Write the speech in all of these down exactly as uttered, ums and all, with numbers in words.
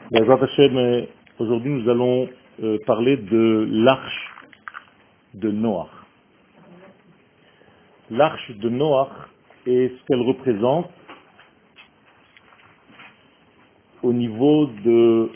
Bezrat Hashem, euh, aujourd'hui nous allons euh, parler de l'arche de Noach. L'arche de Noach et ce qu'elle représente au niveau de,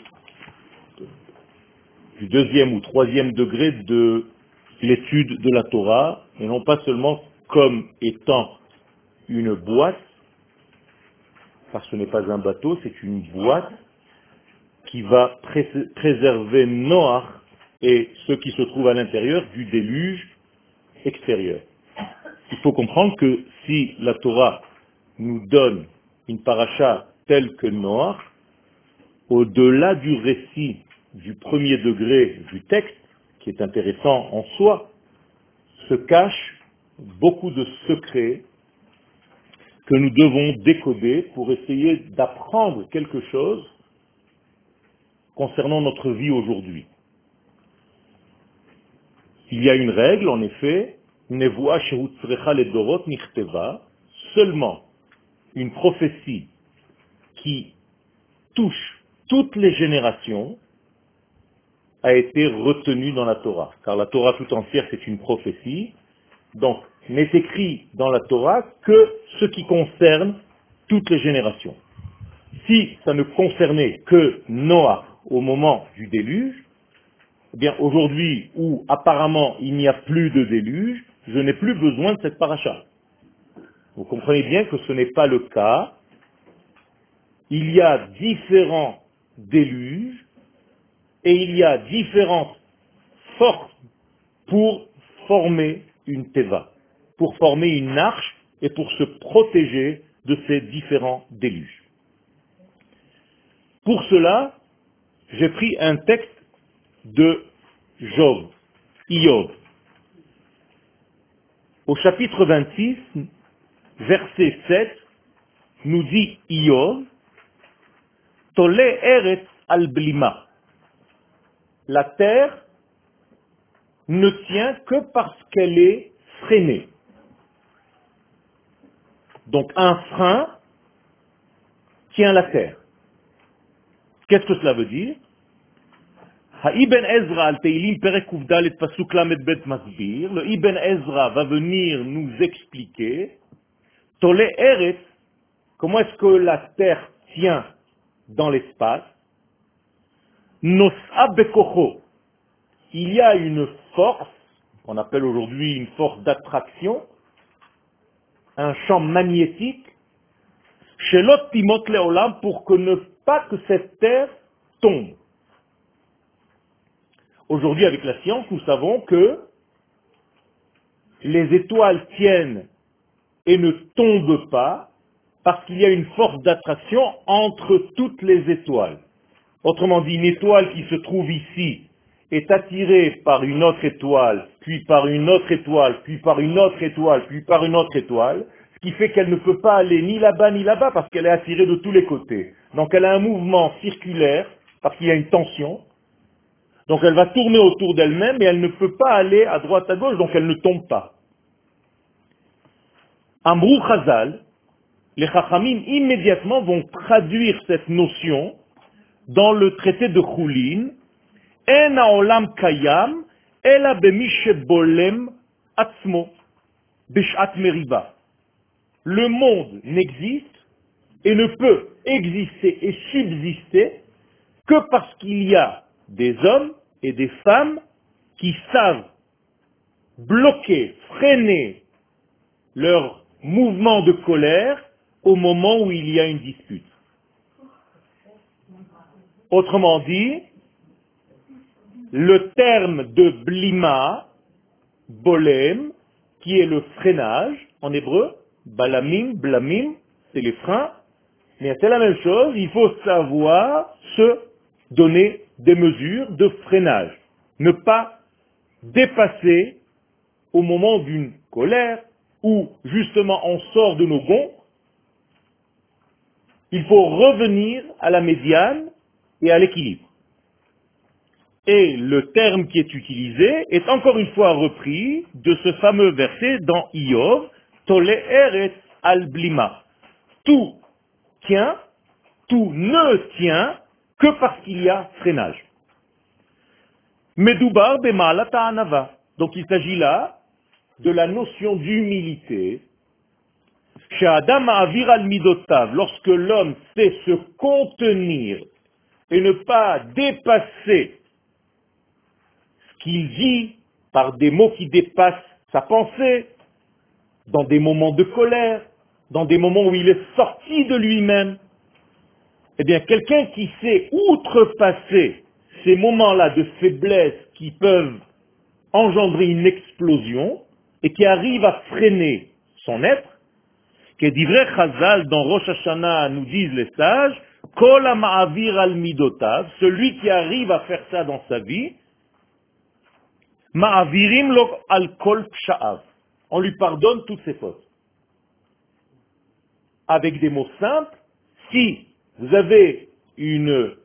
du deuxième ou troisième degré de l'étude de la Torah, et non pas seulement comme étant une boîte, parce que ce n'est pas un bateau, c'est une boîte qui va pré- préserver Noach et ceux qui se trouvent à l'intérieur du déluge extérieur. Il faut comprendre que si la Torah nous donne une paracha telle que Noach, au-delà du récit du premier degré du texte, qui est intéressant en soi, se cachent beaucoup de secrets que nous devons décoder pour essayer d'apprendre quelque chose concernant notre vie aujourd'hui. Il y a une règle, en effet, Nevoa shehutzrecha ledorot nichteva, seulement une prophétie qui touche toutes les générations a été retenue dans la Torah. Car la Torah tout entière, c'est une prophétie. Donc, n'est écrit dans la Torah que ce qui concerne toutes les générations. Si ça ne concernait que Noach au moment du déluge, eh bien aujourd'hui où apparemment il n'y a plus de déluge, je n'ai plus besoin de cette paracha. Vous comprenez bien que ce n'est pas le cas. Il y a différents déluges et il y a différentes forces pour former une teva, pour former une arche et pour se protéger de ces différents déluges. Pour cela, j'ai pris un texte de Job, Iob. Au chapitre vingt-six, verset sept, nous dit Iob, Tole eret al blima. La terre ne tient que parce qu'elle est freinée. Donc un frein tient la terre. Qu'est-ce que cela veut dire? Ibn Ezra al Teilim Perek Uvdalet Pasuk Lamed Bet Masbir, le Ibn Ezra va venir nous expliquer Tole Eret, comment est-ce que la terre tient dans l'espace. Nos'a Bekocho, il y a une force, qu'on appelle aujourd'hui une force d'attraction, un champ magnétique, chez l'autre Timot Leolam, pour que ne pas que cette terre tombe. Aujourd'hui, avec la science, nous savons que les étoiles tiennent et ne tombent pas parce qu'il y a une force d'attraction entre toutes les étoiles. Autrement dit, une étoile qui se trouve ici est attirée par une autre étoile, puis par une autre étoile, puis par une autre étoile, puis par une autre étoile, ce qui fait qu'elle ne peut pas aller ni là-bas ni là-bas parce qu'elle est attirée de tous les côtés. Donc elle a un mouvement circulaire parce qu'il y a une tension. Donc elle va tourner autour d'elle-même et elle ne peut pas aller à droite à gauche, donc elle ne tombe pas. Amrou Chazal, les Chachamim immédiatement vont traduire cette notion dans le traité de Choulin, En haolam kayam, ela bemi shebolem atzmo, bishat meriba. Le monde n'existe et ne peut exister et subsister que parce qu'il y a des hommes et des femmes qui savent bloquer, freiner leur mouvement de colère au moment où il y a une dispute. Autrement dit, le terme de blima, bolem, qui est le freinage en hébreu, balamim, blamim, c'est les freins, mais c'est la même chose, il faut savoir se donner des mesures de freinage. Ne pas dépasser au moment d'une colère où justement on sort de nos gonds, il faut revenir à la médiane et à l'équilibre. Et le terme qui est utilisé est encore une fois repris de ce fameux verset dans Iyov, Tole eret al blima. Tout tient, tout ne tient que parce qu'il y a freinage. Medoubar bema'alat ha'anava. Donc il s'agit là de la notion d'humilité. She'adam ma'avir al midotav, lorsque l'homme sait se contenir et ne pas dépasser ce qu'il dit par des mots qui dépassent sa pensée, dans des moments de colère, dans des moments où il est sorti de lui-même. Eh bien, quelqu'un qui sait outrepasser ces moments-là de faiblesse qui peuvent engendrer une explosion et qui arrive à freiner son être, que d'Ivrei Chazal dans Rosh Hashanah nous disent les sages, Kol ha'ma'avir al midotav, celui qui arrive à faire ça dans sa vie, ma'avirim lo al kol psha'av. On lui pardonne toutes ses fautes. Avec des mots simples, si vous avez une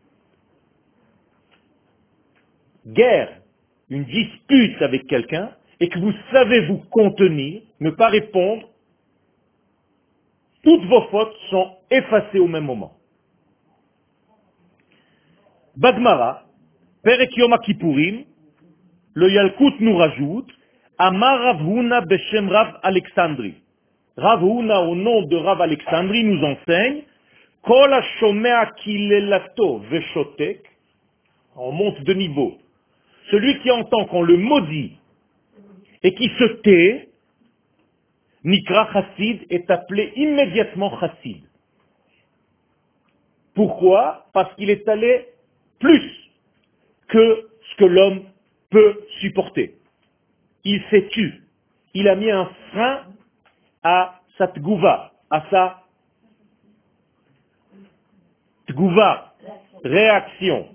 guerre, une dispute avec quelqu'un, et que vous savez vous contenir, ne pas répondre, toutes vos fautes sont effacées au même moment. Bagmara, Perek Yom Kippourim, le Yalkut nous rajoute, Amar Rav Huna Beshem Rav Alexandri. Rav Huna, au nom de Rav Alexandri, nous enseigne, Kol hashomea kilelato veshotek, on monte de niveau. Celui qui entend qu'on le maudit et qui se tait, Nikra Chassid, est appelé immédiatement Chassid. Pourquoi? Parce qu'il est allé plus que ce que l'homme peut supporter. Il s'est tu. Il a mis un frein à sa tgouva, à sa tgouva, réaction.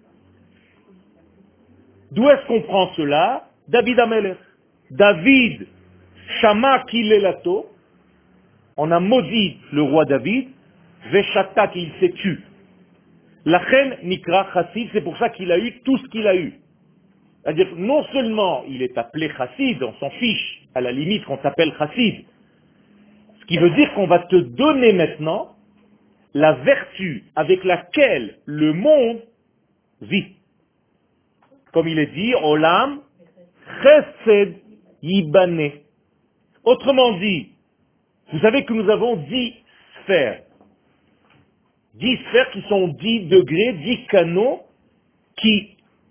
D'où est-ce qu'on prend cela? David Amelech. David, Shama Kilelato, on a maudit le roi David, Veshata qu'il s'est tu. La reine Nikra Chassid, c'est pour ça qu'il a eu tout ce qu'il a eu. C'est-à-dire, non seulement il est appelé Chassid, on s'en fiche, à la limite qu'on s'appelle Chassid, ce qui veut dire qu'on va te donner maintenant la vertu avec laquelle le monde vit. Comme il est dit, Olam Chesed Yibane. Autrement dit, vous savez que nous avons dix sphères. Dix sphères qui sont dix degrés, dix canaux qui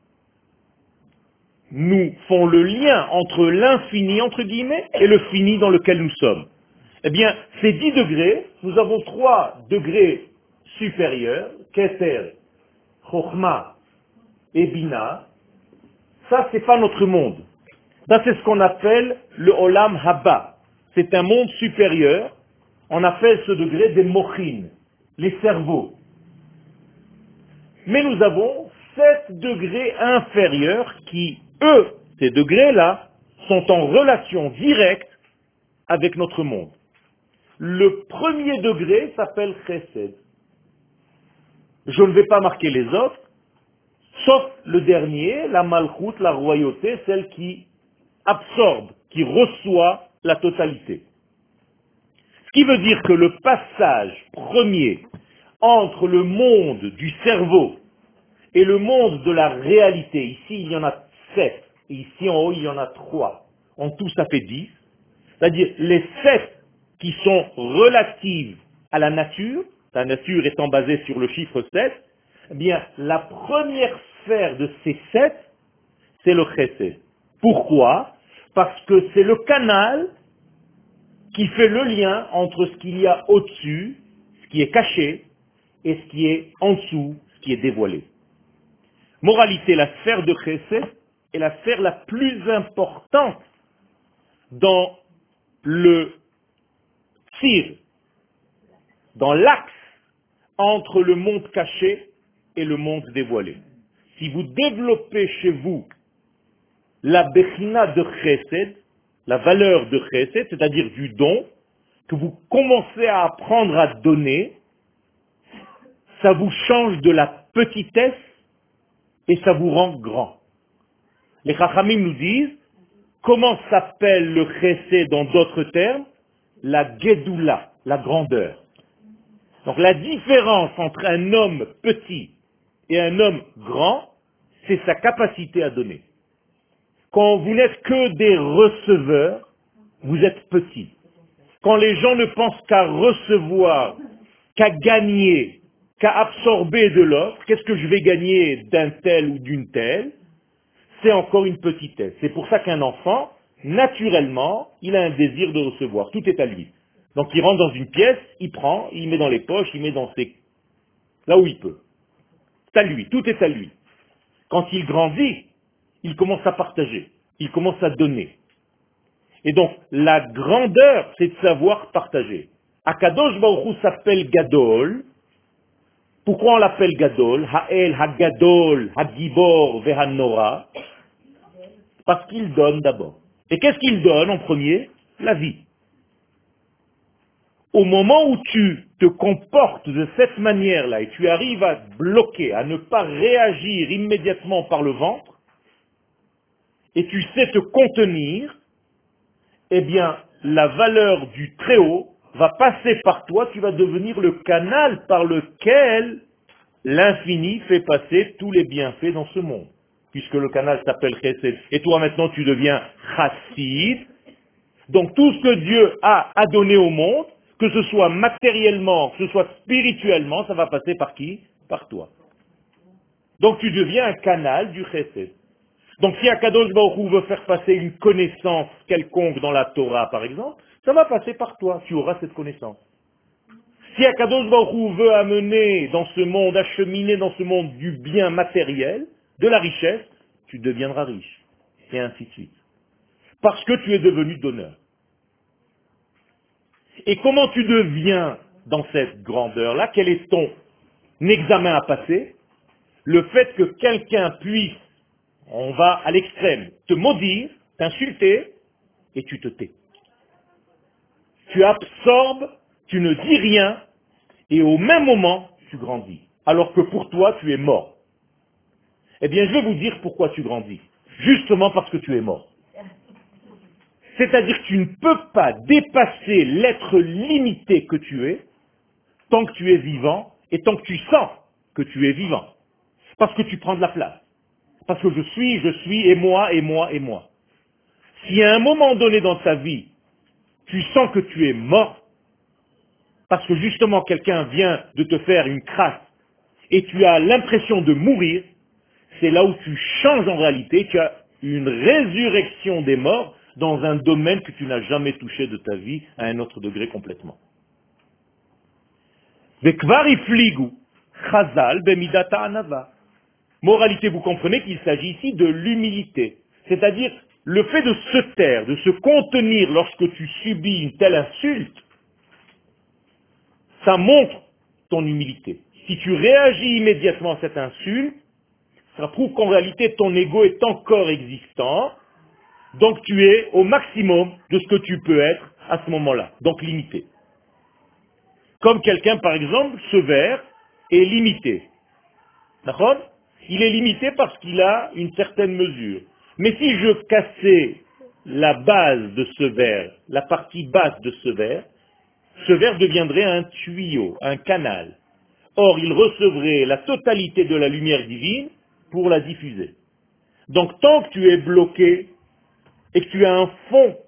nous font le lien entre l'infini, entre guillemets, et le fini dans lequel nous sommes. Eh bien, ces dix degrés, nous avons trois degrés supérieurs, Keter, Chochma et Bina. Ça, c'est pas notre monde. Ça, c'est ce qu'on appelle le Olam Haba. C'est un monde supérieur. On appelle ce degré des Mochin, les cerveaux. Mais nous avons sept degrés inférieurs qui, eux, ces degrés-là, sont en relation directe avec notre monde. Le premier degré s'appelle Chesed. Je ne vais pas marquer les autres, sauf le dernier, la Malchut, la royauté, celle qui absorbe, qui reçoit la totalité. Ce qui veut dire que le passage premier entre le monde du cerveau et le monde de la réalité, ici il y en a sept, et ici en haut il y en a trois, en tout ça fait dix, c'est-à-dire les sept qui sont relatives à la nature, la nature étant basée sur le chiffre sept, eh bien la première sphère de ces sept, c'est le chesed. Pourquoi? Parce que c'est le canal qui fait le lien entre ce qu'il y a au-dessus, ce qui est caché, et ce qui est en dessous, ce qui est dévoilé. Moralité, la sphère de Chesed est la sphère la plus importante dans le tir, dans l'axe entre le monde caché et le monde dévoilé. Si vous développez chez vous la Bechina de Chesed, la valeur de Chesed, c'est-à-dire du don, que vous commencez à apprendre à donner, ça vous change de la petitesse et ça vous rend grand. Les Chachamim nous disent, comment s'appelle le Chesed dans d'autres termes? La Gedoula, la grandeur. Donc la différence entre un homme petit Et un homme grand, c'est sa capacité à donner. Quand vous n'êtes que des receveurs, vous êtes petits. Quand les gens ne pensent qu'à recevoir, qu'à gagner, qu'à absorber de l'autre, qu'est-ce que je vais gagner d'un tel ou d'une telle, c'est encore une petitesse. C'est pour ça qu'un enfant, naturellement, il a un désir de recevoir. Tout est à lui. Donc il rentre dans une pièce, il prend, il met dans les poches, il met dans ses... là où il peut. C'est à lui, tout est à lui. Quand il grandit, il commence à partager, il commence à donner. Et donc, la grandeur, c'est de savoir partager. Akadosh Baruch Hu s'appelle Gadol. Pourquoi on l'appelle Gadol? Ha'el, Hagadol, Hagibor, Vehanora. Parce qu'il donne d'abord. Et qu'est-ce qu'il donne en premier? La vie. Au moment où tu te comportes de cette manière-là et tu arrives à bloquer, à ne pas réagir immédiatement par le ventre, et tu sais te contenir, eh bien, la valeur du Très-Haut va passer par toi, tu vas devenir le canal par lequel l'infini fait passer tous les bienfaits dans ce monde. Puisque le canal s'appelle Chesed. Et toi maintenant tu deviens Chassid. Donc tout ce que Dieu a à donner au monde, que ce soit matériellement, que ce soit spirituellement, ça va passer par qui? Par toi. Donc tu deviens un canal du Chesed. Donc si Akadosh Baruch Hu veut faire passer une connaissance quelconque dans la Torah, par exemple, ça va passer par toi, tu auras cette connaissance. Si Akadosh Baruch Hu veut amener dans ce monde, acheminer dans ce monde du bien matériel, de la richesse, tu deviendras riche. Et ainsi de suite. Parce que tu es devenu donneur. Et comment tu deviens dans cette grandeur-là? Quel est ton examen à passer? Le fait que quelqu'un puisse, on va à l'extrême, te maudire, t'insulter, et tu te tais. Tu absorbes, tu ne dis rien, et au même moment, tu grandis. Alors que pour toi, tu es mort. Eh bien, je vais vous dire pourquoi tu grandis. Justement parce que tu es mort. C'est-à-dire que tu ne peux pas dépasser l'être limité que tu es tant que tu es vivant et tant que tu sens que tu es vivant. Parce que tu prends de la place. Parce que je suis, je suis, et moi, et moi, et moi. Si à un moment donné dans ta vie, tu sens que tu es mort, parce que justement quelqu'un vient de te faire une crasse et tu as l'impression de mourir, c'est là où tu changes en réalité, tu as une résurrection des morts dans un domaine que tu n'as jamais touché de ta vie à un autre degré complètement. Vekvar ifligu, chazal bemidata anava. Moralité, vous comprenez qu'il s'agit ici de l'humilité. C'est-à-dire le fait de se taire, de se contenir lorsque tu subis une telle insulte, ça montre ton humilité. Si tu réagis immédiatement à cette insulte, ça prouve qu'en réalité ton ego est encore existant, donc tu es au maximum de ce que tu peux être à ce moment-là, donc limité. Comme quelqu'un, par exemple, ce verre est limité. D'accord? Il est limité parce qu'il a une certaine mesure. Mais si je cassais la base de ce verre, la partie basse de ce verre, ce verre deviendrait un tuyau, un canal. Or, il recevrait la totalité de la lumière divine pour la diffuser. Donc, tant que tu es bloqué et que tu as un fond,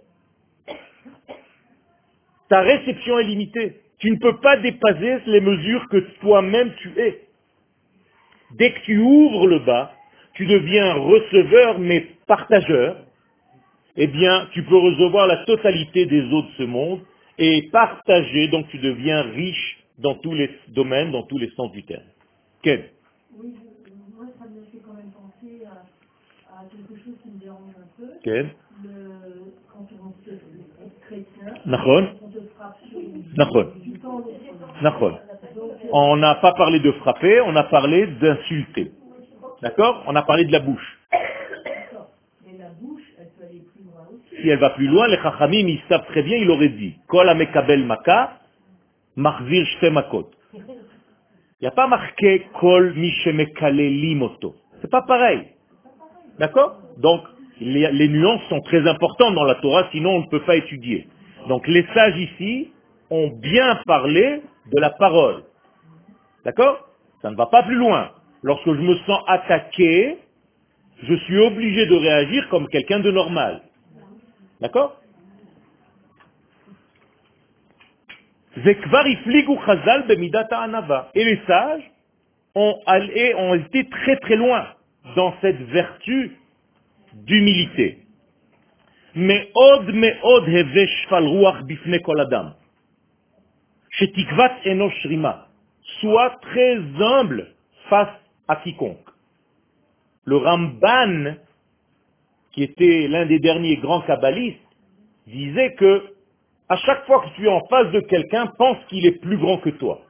ta réception est limitée. Tu ne peux pas dépasser les mesures que toi-même tu es. Dès que tu ouvres le bas, tu deviens receveur mais partageur, eh bien, tu peux recevoir la totalité des eaux de ce monde et partager, donc tu deviens riche dans tous les domaines, dans tous les sens du terme. Ken? Oui, je- moi ça me fait quand même penser à, à quelque chose qui me dérange un peu. Ken? Le, quand on se est chrétien, Nachon? on te frappe sur une Nachon. du temps de Nachon. Donc, euh, On n'a pas parlé de frapper, on a parlé d'insulter. D'accord? On a parlé de la bouche. d'accord. Mais la bouche, elle peut aller plus loin aussi. Si elle va plus loin, les chachamim, ils savent très bien, il aurait dit, Kol hamekabel maka, machzir shte makot. Il n'y a pas marqué Kol mi shemekalelim oto. C'est pas pareil. D'accord? Donc, les, les nuances sont très importantes dans la Torah, sinon on ne peut pas étudier. Donc, les sages ici ont bien parlé de la parole. D'accord? Ça ne va pas plus loin. Lorsque je me sens attaqué, je suis obligé de réagir comme quelqu'un de normal. D'accord? Et les sages ont, allé, ont été très très loin dans cette vertu d'humilité. Mais od me od heve shfal ruach bifne kol adam. Shetikvat eno shrima. Sois très humble face à quiconque. Le Ramban, qui était l'un des derniers grands kabbalistes, disait que à chaque fois que tu es en face de quelqu'un, pense qu'il est plus grand que toi,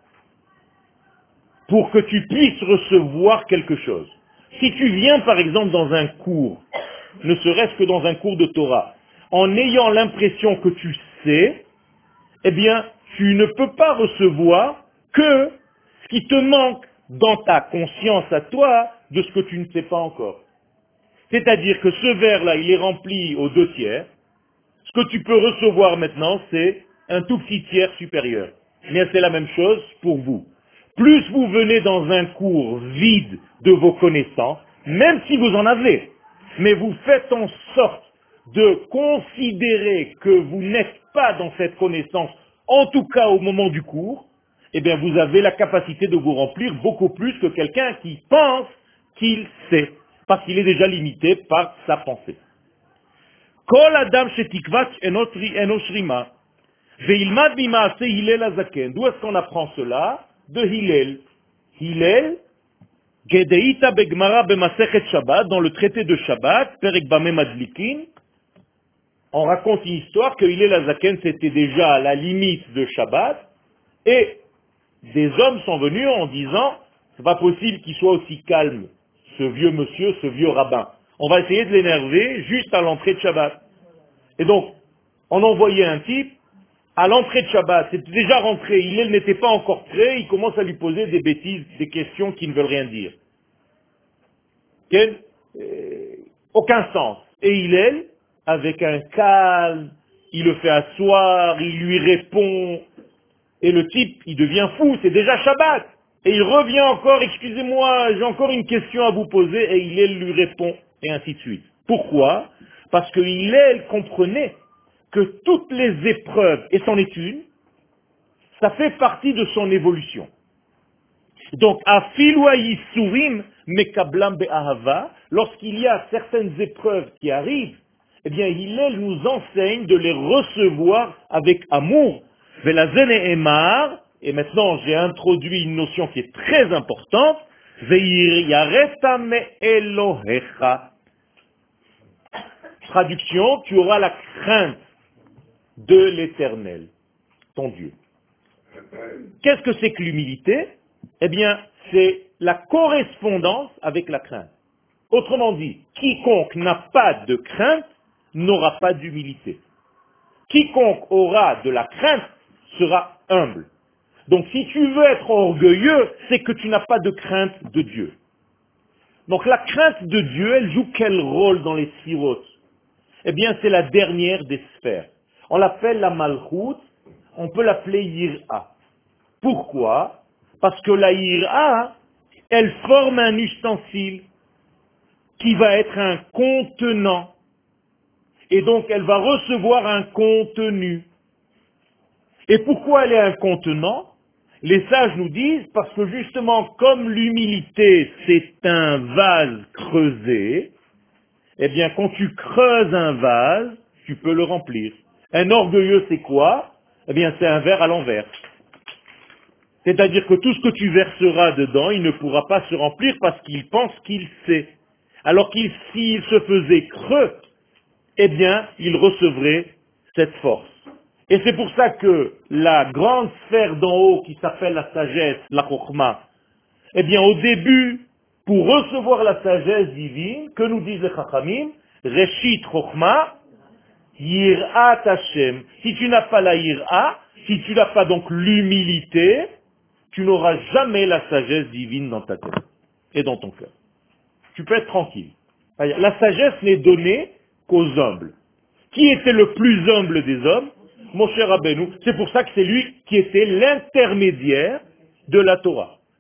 pour que tu puisses recevoir quelque chose. Si tu viens par exemple dans un cours, ne serait-ce que dans un cours de Torah, en ayant l'impression que tu sais, eh bien, tu ne peux pas recevoir que ce qui te manque dans ta conscience à toi de ce que tu ne sais pas encore. C'est-à-dire que ce verre-là, il est rempli aux deux tiers. Ce que tu peux recevoir maintenant, c'est un tout petit tiers supérieur. Mais c'est la même chose pour vous. Plus vous venez dans un cours vide de vos connaissances, même si vous en avez, mais vous faites en sorte de considérer que vous n'êtes pas dans cette connaissance, en tout cas au moment du cours, eh bien vous avez la capacité de vous remplir beaucoup plus que quelqu'un qui pense qu'il sait, parce qu'il est déjà limité par sa pensée. Kol adam shetikvat eno shrima, veilmad mimaase Hillel hazaken. D'où est-ce qu'on apprend cela? De Hillel. Hillel, Gedeita begmara b'masechet Shabbat, dans le traité de Shabbat, Perek Bameh Madlikin, on raconte une histoire que Hillel hazaken c'était déjà à la limite de Shabbat, et des hommes sont venus en disant, c'est pas possible qu'il soit aussi calme, ce vieux monsieur, ce vieux rabbin. On va essayer de l'énerver juste à l'entrée de Shabbat. Et donc, on envoyait un type, à l'entrée de Shabbat, c'était déjà rentré, il n'était pas encore prêt, il commence à lui poser des bêtises, des questions qui ne veulent rien dire. Quel, euh, aucun sens. Et Hillel, avec un calme, il le fait asseoir, il lui répond, et le type, il devient fou, c'est déjà Shabbat. Et il revient encore, excusez-moi, j'ai encore une question à vous poser, et Hillel lui répond, et ainsi de suite. Pourquoi? Parce que Hillel comprenait que toutes les épreuves, et c'en est une, ça fait partie de son évolution. Donc, afilu yisurim mekablam be'ahava, lorsqu'il y a certaines épreuves qui arrivent, eh bien, Hillel nous enseigne de les recevoir avec amour. Velazen et Emar, et maintenant j'ai introduit une notion qui est très importante, Veir yareta me Elohecha. Traduction, tu auras la crainte de l'Éternel, ton Dieu. Qu'est-ce que c'est que l'humilité? Eh bien, c'est la correspondance avec la crainte. Autrement dit, quiconque n'a pas de crainte n'aura pas d'humilité. Quiconque aura de la crainte sera humble. Donc si tu veux être orgueilleux, c'est que tu n'as pas de crainte de Dieu. Donc la crainte de Dieu, elle joue quel rôle dans les sphirotes? Eh bien, c'est la dernière des sphères. On l'appelle la malchout, on peut l'appeler yir'a. Pourquoi? Parce que la yir'a, elle forme un ustensile qui va être un contenant. Et donc, elle va recevoir un contenu. Et pourquoi elle est un contenant? Les sages nous disent, parce que justement, comme l'humilité, c'est un vase creusé, eh bien, quand tu creuses un vase, tu peux le remplir. Un orgueilleux, c'est quoi? Eh bien, c'est un verre à l'envers. C'est-à-dire que tout ce que tu verseras dedans, il ne pourra pas se remplir parce qu'il pense qu'il sait. Alors qu'il, s'il se faisait creux, eh bien, il recevrait cette force. Et c'est pour ça que la grande sphère d'en haut, qui s'appelle la sagesse, la chokhma, eh bien, au début, pour recevoir la sagesse divine, que nous disent les chachamim, Reshit chokhma, yir'at Hashem. Si tu n'as pas la yir'a, si tu n'as pas donc l'humilité, tu n'auras jamais la sagesse divine dans ta tête et dans ton cœur. Tu peux être tranquille. La sagesse n'est donnée qu'aux humbles. Qui était le plus humble des hommes? Mon cher Rabbeinu. C'est pour ça que c'est lui qui était l'intermédiaire de la Torah.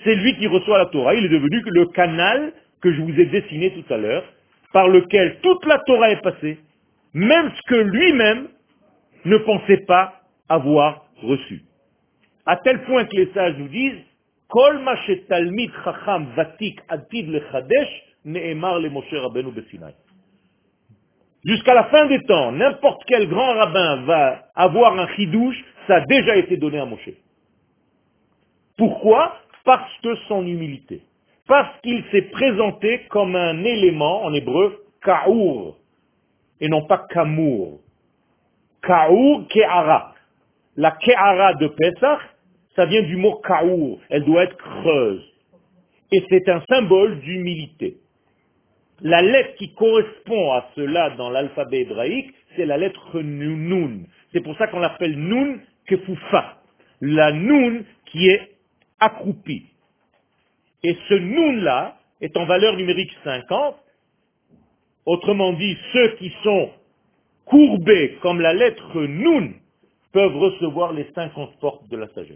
c'est lui qui reçoit la Torah. Il est devenu le canal que je vous ai dessiné tout à l'heure, par lequel toute la Torah est passée, même ce que lui-même ne pensait pas avoir reçu. À tel point que les sages nous disent Kol ma shetalmid chacham vatik atid lechadesh ne'emar le Moshe Rabbeinu beSinaï. Jusqu'à la fin des temps, n'importe quel grand rabbin va avoir un chidouche, ça a déjà été donné à Moshe. Pourquoi? Parce que son humilité. Parce qu'il s'est présenté comme un élément, en hébreu, ka'our, et non pas kamour. Ka'our, ke'ara. La ke'ara de Pesach, ça vient du mot ka'our, elle doit être creuse. Et c'est un symbole d'humilité. La lettre qui correspond à cela dans l'alphabet hébraïque, c'est la lettre nun. C'est pour ça qu'on l'appelle nun kefoufa. La nun qui est accroupie. Et ce nun-là est en valeur numérique cinquante. Autrement dit, ceux qui sont courbés comme la lettre nun peuvent recevoir les cinquante portes de la sagesse.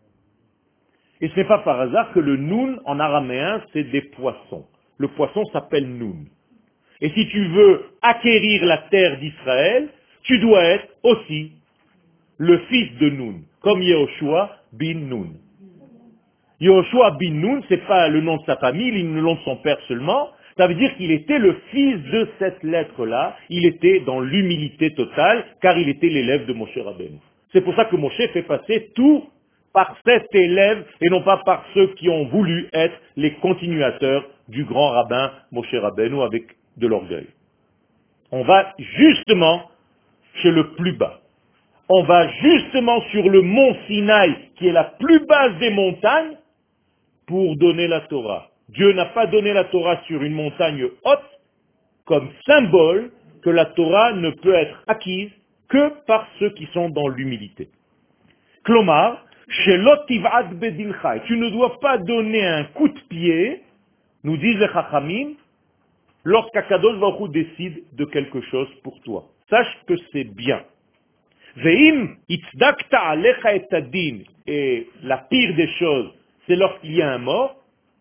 Et ce n'est pas par hasard que le nun en araméen, c'est des poissons. Le poisson s'appelle nun. Et si tu veux acquérir la terre d'Israël, tu dois être aussi le fils de Nun, comme Yehoshua bin Nun. Yehoshua bin Nun, ce n'est pas le nom de sa famille, le nom de son père seulement. Ça veut dire qu'il était le fils de cette lettre-là. Il était dans l'humilité totale, car il était l'élève de Moshe Rabbeinu. C'est pour ça que Moshe fait passer tout par cet élève et non pas par ceux qui ont voulu être les continuateurs du grand rabbin Moshe Rabbeinu avec de l'orgueil. On va justement chez le plus bas. On va justement sur le mont Sinaï, qui est la plus basse des montagnes, pour donner la Torah. Dieu n'a pas donné la Torah sur une montagne haute, comme symbole que la Torah ne peut être acquise que par ceux qui sont dans l'humilité. Klomar, Shelot tiv'ad bedincha, tu ne dois pas donner un coup de pied, nous disent les Chachamim, lorsqu'Akadosh Baruch Hu décide de quelque chose pour toi. Sache que c'est bien. Ve'im itzdakta alecha et adin, et la pire des choses, c'est lorsqu'il y a un mort,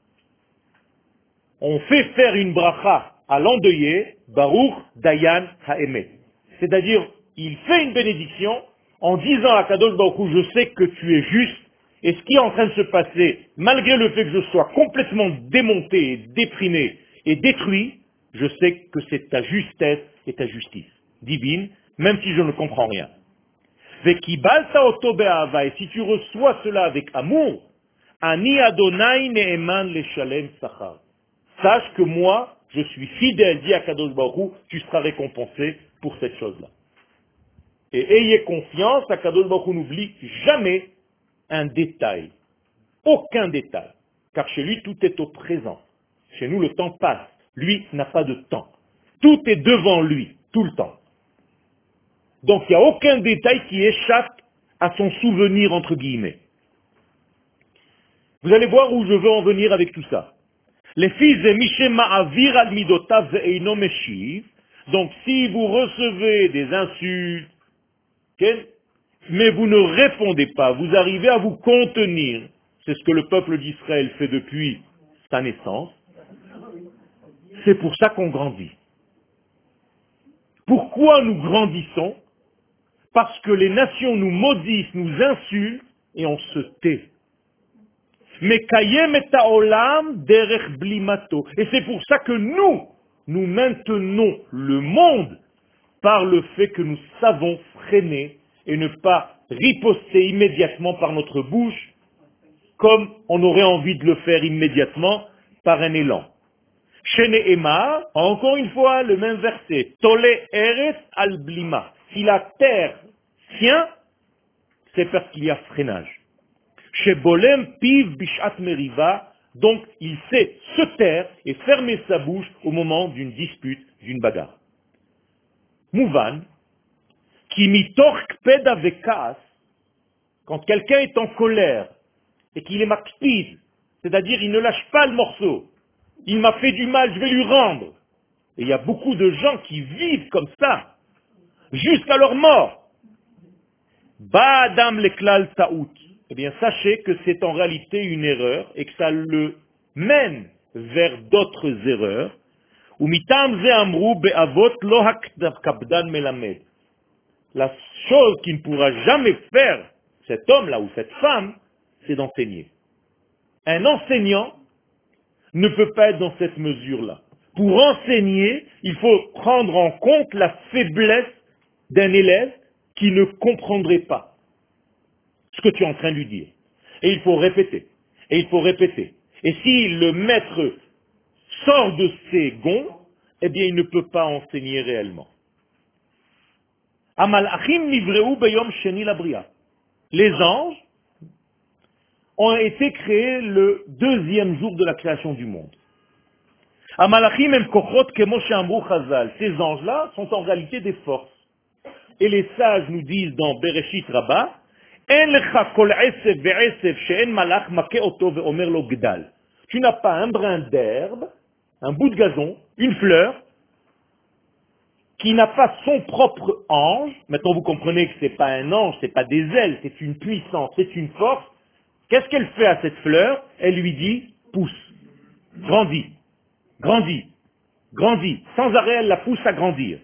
on fait faire une bracha à l'endeuillé, Baruch Dayan Ha'emet. C'est-à-dire, il fait une bénédiction en disant à Kadosh Baruch Hu, je sais que tu es juste, et ce qui est en train de se passer, malgré le fait que je sois complètement démonté, déprimé et détruit, je sais que c'est ta justesse et ta justice divine, même si je ne comprends rien. Et si tu reçois cela avec amour, Ani Adonai Ne'eman Leshalem Sachar. Sache que moi, je suis fidèle, dit à Kadosh Baruch Hu, tu seras récompensé pour cette chose-là. Et ayez confiance, Kadosh Baruch Hu n'oublie jamais un détail. Aucun détail. Car chez lui, tout est au présent. Chez nous, le temps passe. Lui n'a pas de temps. Tout est devant lui, tout le temps. Donc il n'y a aucun détail qui échappe à son souvenir, entre guillemets. Vous allez voir où je veux en venir avec tout ça. Les fils de Mishem Ma'avir al Midotav Ve'eino Meshiv. Donc si vous recevez des insultes, okay, mais vous ne répondez pas, vous arrivez à vous contenir, c'est ce que le peuple d'Israël fait depuis sa naissance, c'est pour ça qu'on grandit. Pourquoi nous grandissons? Parce que les nations nous maudissent, nous insultent, et on se tait. Mais Kayem et Taolam derech blimato. Et c'est pour ça que nous, nous maintenons le monde par le fait que nous savons freiner et ne pas riposter immédiatement par notre bouche, comme on aurait envie de le faire immédiatement par un élan. Shene Emma, encore une fois, le même verset. Tole Eretz al blima. Si la terre tient, c'est parce qu'il y a freinage. Chez Bolem piv bishat meriva, donc il sait se taire et fermer sa bouche au moment d'une dispute, d'une bagarre. Mouvan, qui mitork ped avekas, quand quelqu'un est en colère et qu'il est makpid, c'est-à-dire il ne lâche pas le morceau, il m'a fait du mal, je vais lui rendre. Et il y a beaucoup de gens qui vivent comme ça, jusqu'à leur mort. Ba'adam leklal ta'ut. Eh bien, sachez que c'est en réalité une erreur et que ça le mène vers d'autres erreurs. Umitam ze amru be'avot lo hakabdan melamed. La chose qu'il ne pourra jamais faire, cet homme-là ou cette femme, c'est d'enseigner. Un enseignant ne peut pas être dans cette mesure-là. Pour enseigner, il faut prendre en compte la faiblesse d'un élève qui ne comprendrait pas ce que tu es en train de lui dire. Et il faut répéter. Et il faut répéter. Et si le maître sort de ses gonds, eh bien il ne peut pas enseigner réellement. Amalachim nivreu beyom sheni labria. Les anges ont été créés le deuxième jour de la création du monde. Amalachim em kochot kemo she'amru Chazal. Ces anges-là sont en réalité des forces. Et les sages nous disent dans Bereshit Rabbah, En lecha kol esef ve'esef she'en malach make oto ve'omer lo gdal. Tu n'as pas un brin d'herbe, un bout de gazon, une fleur, qui n'a pas son propre ange. Maintenant vous comprenez que c'est pas un ange, c'est pas des ailes, c'est une puissance, c'est une force. Qu'est-ce qu'elle fait à cette fleur? Elle lui dit, pousse, grandis, grandis, grandis. Sans arrêt, elle la pousse à grandir.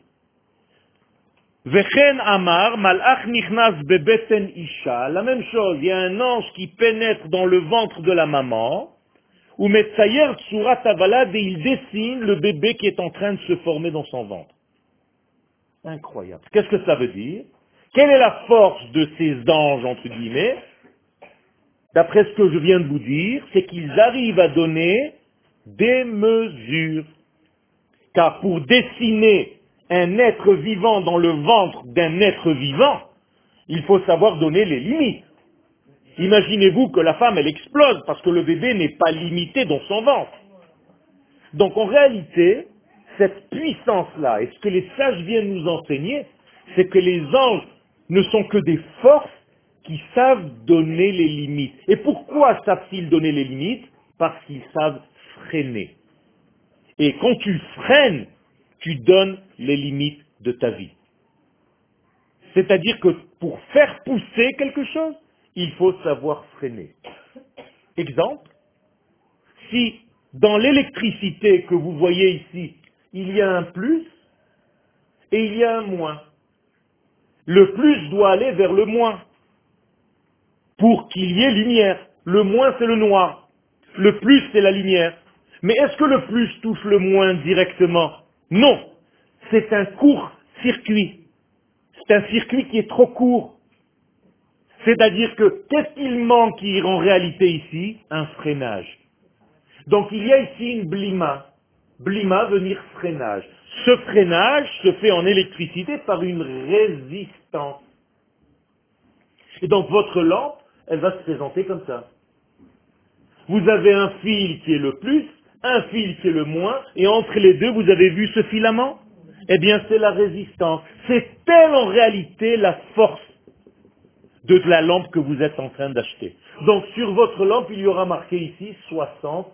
Vechen Amar, Malach Nichnas Bebeten Isha. La même chose, il y a un ange qui pénètre dans le ventre de la maman, ou Metsayer Tsurat Avalad, et il dessine le bébé qui est en train de se former dans son ventre. Incroyable. Qu'est-ce que ça veut dire? Quelle est la force de ces anges, entre guillemets? D'après ce que je viens de vous dire, c'est qu'ils arrivent à donner des mesures. Car pour dessiner un être vivant dans le ventre d'un être vivant, il faut savoir donner les limites. Imaginez-vous que la femme, elle explose parce que le bébé n'est pas limité dans son ventre. Donc en réalité, cette puissance-là, et ce que les sages viennent nous enseigner, c'est que les anges ne sont que des forces qui savent donner les limites. Et pourquoi savent-ils donner les limites? Parce qu'ils savent freiner. Et quand tu freines, tu donnes les limites de ta vie. C'est-à-dire que pour faire pousser quelque chose, il faut savoir freiner. Exemple, si dans l'électricité que vous voyez ici, il y a un plus et il y a un moins, le plus doit aller vers le moins pour qu'il y ait lumière. Le moins, c'est le noir. Le plus, c'est la lumière. Mais est-ce que le plus touche le moins directement? Non. C'est un court circuit. C'est un circuit qui est trop court. C'est-à-dire que qu'est-ce qu'il manque en réalité ici? Un freinage. Donc il y a ici une blima. Blima veut dire freinage. Ce freinage se fait en électricité par une résistance. Et donc votre lampe, elle va se présenter comme ça. Vous avez un fil qui est le plus, un fil qui est le moins, et entre les deux, vous avez vu ce filament? Eh bien, c'est la résistance. C'est telle en réalité la force de la lampe que vous êtes en train d'acheter. Donc, sur votre lampe, il y aura marqué ici soixante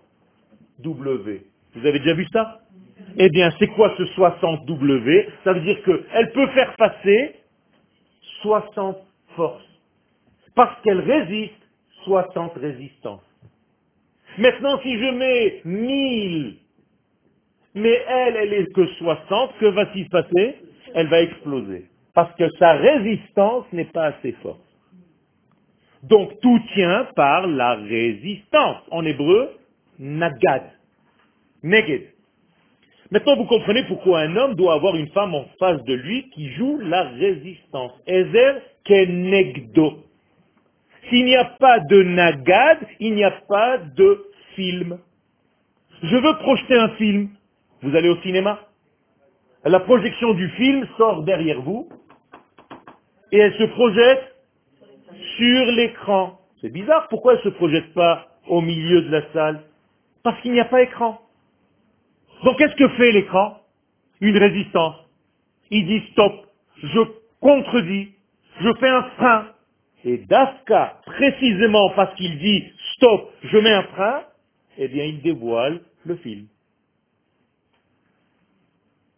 W. Vous avez déjà vu ça? Eh bien, c'est quoi ce soixante W? Ça veut dire qu'elle peut faire passer soixante forces. Parce qu'elle résiste soixante résistances. Maintenant, si je mets mille, mais elle, elle est que soixante, que va-t-il passer? Elle va exploser. Parce que sa résistance n'est pas assez forte. Donc tout tient par la résistance. En hébreu, nagad. Neged. Maintenant, vous comprenez pourquoi un homme doit avoir une femme en face de lui qui joue la résistance. Ezer kenegdo. S'il n'y a pas de nagad, il n'y a pas de film. Je veux projeter un film. Vous allez au cinéma. La projection du film sort derrière vous et elle se projette sur l'écran. C'est bizarre, pourquoi elle ne se projette pas au milieu de la salle? Parce qu'il n'y a pas écran. Donc qu'est-ce que fait l'écran? Une résistance. Il dit stop, je contredis, je fais un frein. Et Dafka, précisément parce qu'il dit stop, je mets un frein, eh bien il dévoile le film.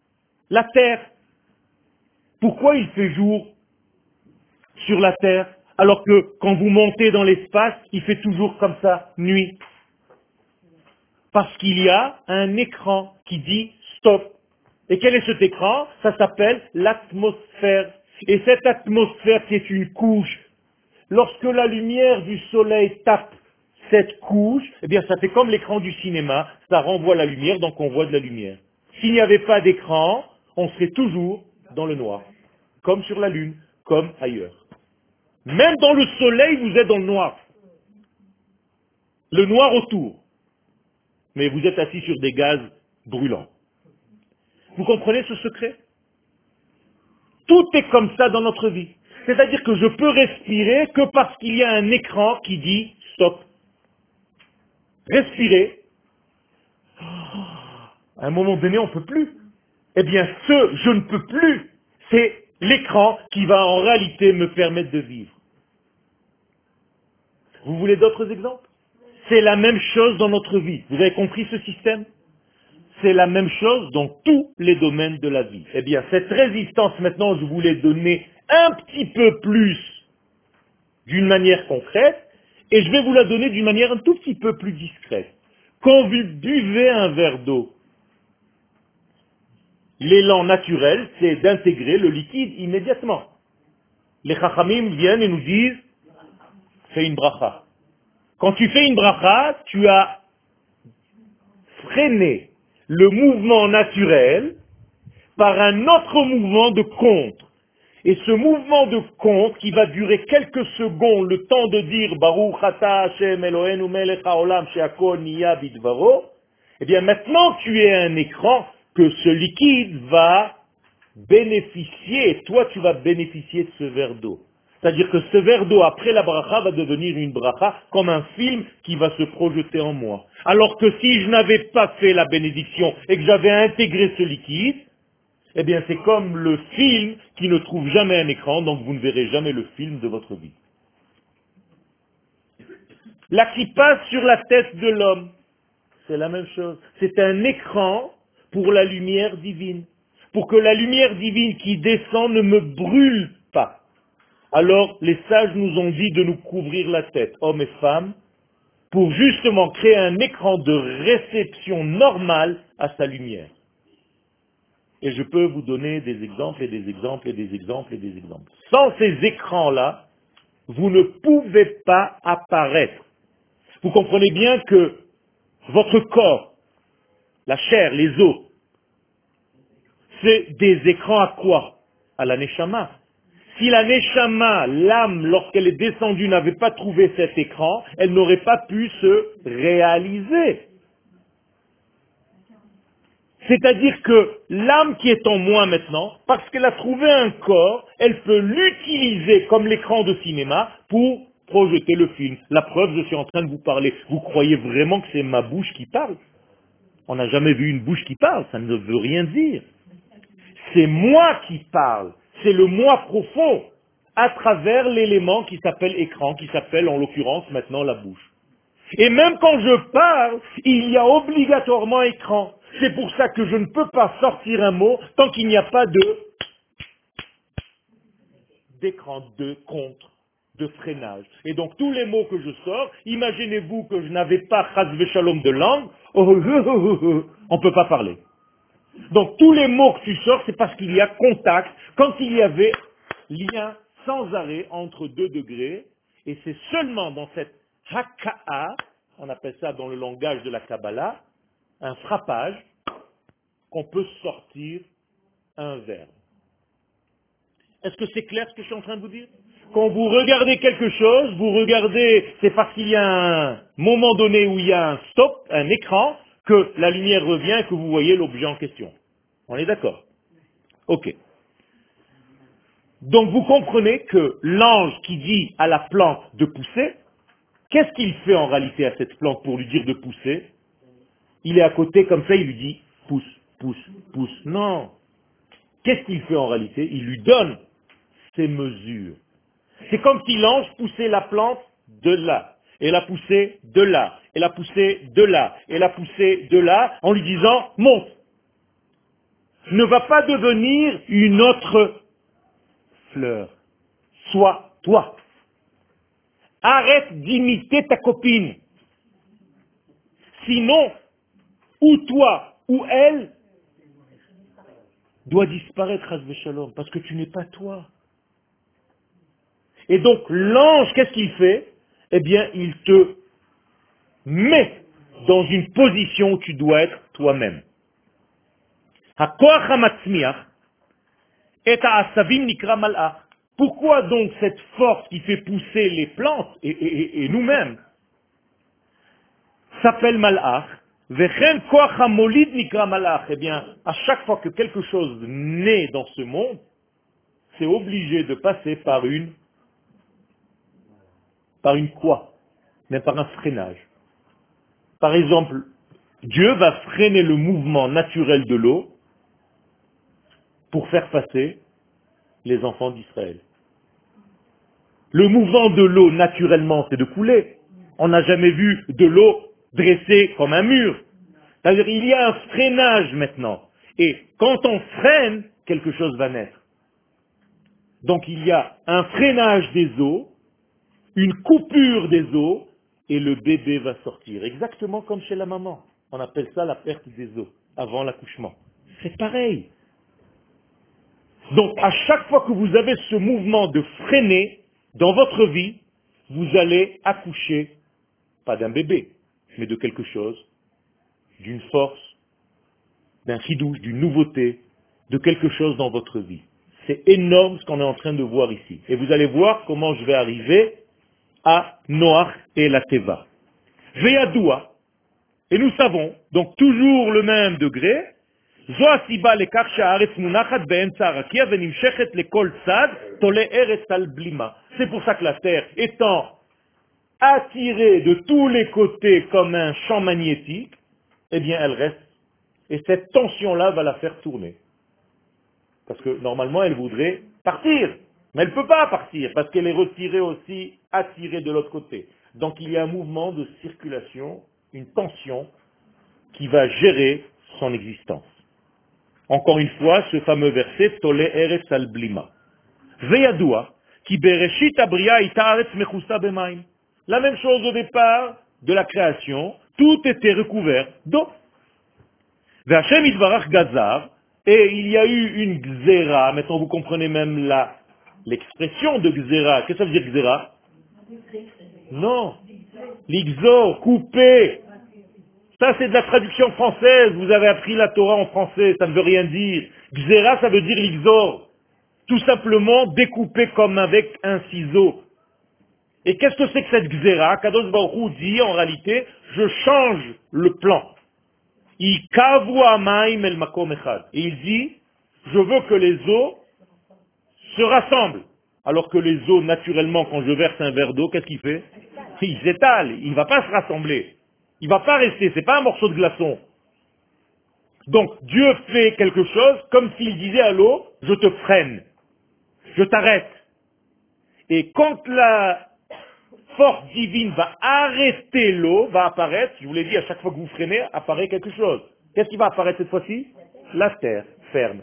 La terre. Pourquoi il fait jour sur la terre? Alors que quand vous montez dans l'espace, il fait toujours comme ça, nuit. Parce qu'il y a un écran qui dit stop. Et quel est cet écran? Ça s'appelle l'atmosphère. Et cette atmosphère qui est une couche, lorsque la lumière du soleil tape cette couche, eh bien ça fait comme l'écran du cinéma, ça renvoie la lumière, donc on voit de la lumière. S'il n'y avait pas d'écran, on serait toujours dans le noir, comme sur la lune, comme ailleurs. Même dans le soleil, vous êtes dans le noir. Le noir autour. Mais vous êtes assis sur des gaz brûlants. Vous comprenez ce secret? Tout est comme ça dans notre vie. C'est-à-dire que je peux respirer que parce qu'il y a un écran qui dit stop. Respirer. À un moment donné, on ne peut plus. Eh bien, ce je ne peux plus, c'est l'écran qui va en réalité me permettre de vivre. Vous voulez d'autres exemples? C'est la même chose dans notre vie. Vous avez compris ce système? C'est la même chose dans tous les domaines de la vie. Eh bien, cette résistance, maintenant, je vous l'ai donnée un petit peu plus d'une manière concrète, et je vais vous la donner d'une manière un tout petit peu plus discrète. Quand vous buvez un verre d'eau, l'élan naturel, c'est d'intégrer le liquide immédiatement. Les chachamim viennent et nous disent, fais une bracha. Quand tu fais une bracha, tu as freiné le mouvement naturel par un autre mouvement de contre. Et ce mouvement de contre, qui va durer quelques secondes, le temps de dire Baruch ata Hashem Eloheinu melech haolam she'akol niya bidvaro, eh bien maintenant tu es un écran que ce liquide va bénéficier, et toi tu vas bénéficier de ce verre d'eau. C'est-à-dire que ce verre d'eau, après la bracha, va devenir une bracha comme un film qui va se projeter en moi. Alors que si je n'avais pas fait la bénédiction et que j'avais intégré ce liquide, eh bien c'est comme le film qui ne trouve jamais un écran, donc vous ne verrez jamais le film de votre vie. Là qui passe sur la tête de l'homme, c'est la même chose. C'est un écran pour la lumière divine. Pour que la lumière divine qui descend ne me brûle pas. Alors les sages nous ont dit de nous couvrir la tête, hommes et femmes, pour justement créer un écran de réception normale à sa lumière. Et je peux vous donner des exemples et des exemples et des exemples et des exemples. Sans ces écrans-là, vous ne pouvez pas apparaître. Vous comprenez bien que votre corps, la chair, les os, c'est des écrans à quoi? À la neshama. Si la neshama, l'âme, lorsqu'elle est descendue, n'avait pas trouvé cet écran, elle n'aurait pas pu se réaliser. C'est-à-dire que l'âme qui est en moi maintenant, parce qu'elle a trouvé un corps, elle peut l'utiliser comme l'écran de cinéma pour projeter le film. La preuve, je suis en train de vous parler. Vous croyez vraiment que c'est ma bouche qui parle? On n'a jamais vu une bouche qui parle, ça ne veut rien dire. C'est moi qui parle, c'est le moi profond, à travers l'élément qui s'appelle écran, qui s'appelle en l'occurrence maintenant la bouche. Et même quand je parle, il y a obligatoirement écran. C'est pour ça que je ne peux pas sortir un mot tant qu'il n'y a pas de d'écran, de contre, de freinage. Et donc tous les mots que je sors, imaginez-vous que je n'avais pas chas shalom de langue, oh, oh, oh, oh, oh, on ne peut pas parler. Donc tous les mots que tu sors, c'est parce qu'il y a contact, quand il y avait lien sans arrêt entre deux degrés, et c'est seulement dans cette haka'a, on appelle ça dans le langage de la Kabbalah, un frappage, qu'on peut sortir un verbe. Est-ce que c'est clair ce que je suis en train de vous dire? Quand vous regardez quelque chose, vous regardez, c'est parce qu'il y a un moment donné où il y a un stop, un écran, que la lumière revient et que vous voyez l'objet en question. On est d'accord? Ok. Donc vous comprenez que l'ange qui dit à la plante de pousser, qu'est-ce qu'il fait en réalité à cette plante pour lui dire de pousser? Il est à côté comme ça, il lui dit pousse, pousse, pousse. Non. Qu'est-ce qu'il fait en réalité? Il lui donne ses mesures. C'est comme si l'ange poussait la plante de là, et la poussait de là, et la poussait de là, et la poussait de là, en lui disant monte. Ne va pas devenir une autre fleur. Sois toi. Arrête d'imiter ta copine. Sinon, ou toi, ou elle, doit disparaître, Chas v'Shalom, parce que tu n'es pas toi. Et donc, l'ange, qu'est-ce qu'il fait? Eh bien, il te met dans une position où tu dois être toi-même. HaKoach HaMatzmiach et HaAsavim Nikra Malach. Pourquoi donc cette force qui fait pousser les plantes et, et- et- et nous-mêmes s'appelle Malach? Vechen Koach HaMolid Nikra Malach. Eh bien, à chaque fois que quelque chose naît dans ce monde, c'est obligé de passer par une, par une quoi? Mais par un freinage. Par exemple, Dieu va freiner le mouvement naturel de l'eau pour faire passer les enfants d'Israël. Le mouvement de l'eau, naturellement, c'est de couler. On n'a jamais vu de l'eau dressée comme un mur. C'est-à-dire il y a un freinage maintenant. Et quand on freine, quelque chose va naître. Donc il y a un freinage des eaux, une coupure des eaux, et le bébé va sortir. Exactement comme chez la maman. On appelle ça la perte des eaux, avant l'accouchement. C'est pareil. Donc à chaque fois que vous avez ce mouvement de freiner dans votre vie, vous allez accoucher, pas d'un bébé, mais de quelque chose, d'une force, d'un chidouche, d'une nouveauté, de quelque chose dans votre vie. C'est énorme ce qu'on est en train de voir ici. Et vous allez voir comment je vais arriver à Noach et la Teva. Veyadoua, et nous savons, donc toujours le même degré, זו הסיבה לכך שהארץ מונחת באמצע הרקיע ונמשכת לכל צד, תולה ארץ על בלימה. C'est pour ça que la terre étant attirée de tous les côtés comme un champ magnétique, eh bien elle reste. Et cette tension-là va la faire tourner. Parce que normalement elle voudrait partir, mais elle ne peut pas partir parce qu'elle est retirée aussi, attirée de l'autre côté. Donc il y a un mouvement de circulation, une tension qui va gérer son existence. Encore une fois, ce fameux verset, Tole Eretz al Blima. Veyadua, ki bereshit abria ita aretz mechusa bemaim. La même chose au départ de la création, tout était recouvert d'eau. V'Hashem itvarach gazar, et il y a eu une gzera, maintenant vous comprenez même la, l'expression de gzera. Qu'est-ce que ça veut dire gzera? Non. L'ixor, couper. Ça, c'est de la traduction française. Vous avez appris la Torah en français. Ça ne veut rien dire. Gzera, ça veut dire l'ixor. Tout simplement découper comme avec un ciseau. Et qu'est-ce que c'est que cette gzera? Kadosh Baruch Hu dit, en réalité, je change le plan. Il kavu amaim el makom echad. Et il dit, je veux que les eaux se rassemblent. Alors que les eaux, naturellement, quand je verse un verre d'eau, qu'est-ce qu'il fait? Il s'étale. Il ne va pas se rassembler. Il ne va pas rester, c'est pas un morceau de glaçon. Donc Dieu fait quelque chose comme s'il disait à l'eau, je te freine, je t'arrête. Et quand la force divine va arrêter l'eau, va apparaître, je vous l'ai dit, à chaque fois que vous freinez, apparaît quelque chose. Qu'est-ce qui va apparaître cette fois-ci? La terre ferme.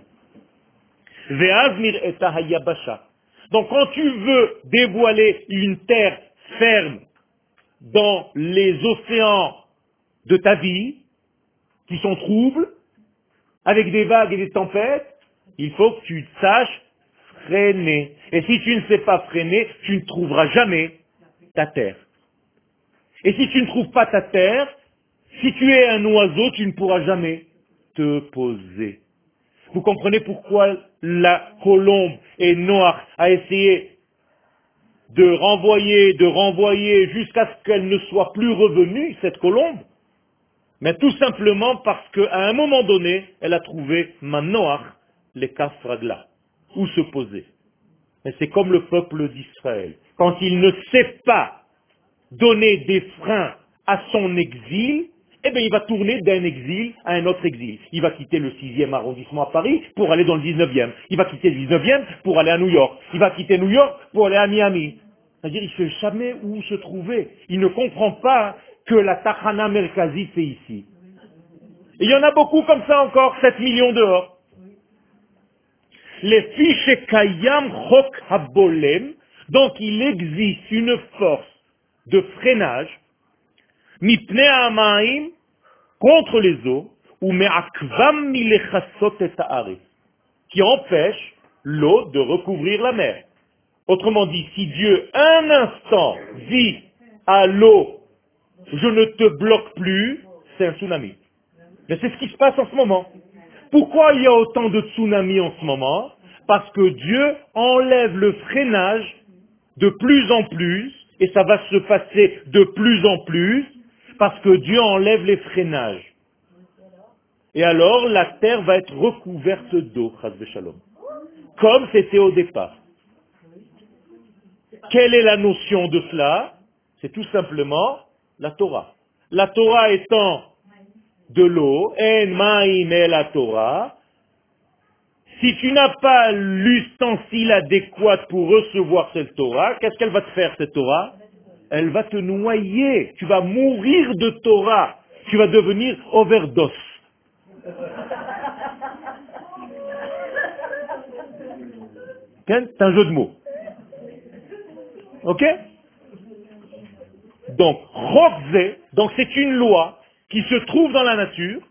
Ve'azmir eta hayabasha. Donc quand tu veux dévoiler une terre ferme dans les océans de ta vie, qui sont troubles, avec des vagues et des tempêtes, il faut que tu saches freiner. Et si tu ne sais pas freiner, tu ne trouveras jamais ta terre. Et si tu ne trouves pas ta terre, si tu es un oiseau, tu ne pourras jamais te poser. Vous comprenez pourquoi la colombe et Noach a essayé de renvoyer, de renvoyer jusqu'à ce qu'elle ne soit plus revenue, cette colombe? Mais tout simplement parce qu'à un moment donné, elle a trouvé Manoach, les Kafragla, où se poser. Mais c'est comme le peuple d'Israël. Quand il ne sait pas donner des freins à son exil, eh bien il va tourner d'un exil à un autre exil. Il va quitter le sixième arrondissement à Paris pour aller dans le dix-neuvième. Il va quitter le dix-neuvième pour aller à New York. Il va quitter New York pour aller à Miami. C'est-à-dire il ne sait jamais où se trouver. Il ne comprend pas que la Tachana Merkazi c'est ici. Et il y en a beaucoup comme ça encore, sept millions dehors. Les fiches Kayam Chok Habolem, donc il existe une force de freinage, mipnei ha'amayim, contre les eaux, ou me'akvam milechassot et ha'aretz, qui empêche l'eau de recouvrir la mer. Autrement dit, si Dieu un instant dit à l'eau, je ne te bloque plus, c'est un tsunami. Mais c'est ce qui se passe en ce moment. Pourquoi il y a autant de tsunamis en ce moment? Parce que Dieu enlève le freinage de plus en plus, et ça va se passer de plus en plus, parce que Dieu enlève les freinages. Et alors, la terre va être recouverte d'eau, chas v'shalom, comme c'était au départ. Quelle est la notion de cela? C'est tout simplement la Torah. La Torah étant de l'eau, en ma'im et la Torah, si tu n'as pas l'ustensile adéquat pour recevoir cette Torah, qu'est-ce qu'elle va te faire, cette Torah? Elle va te noyer. Tu vas mourir de Torah. Tu vas devenir overdose. C'est un jeu de mots. Ok? Donc, Rokze, donc c'est une loi qui se trouve dans la nature.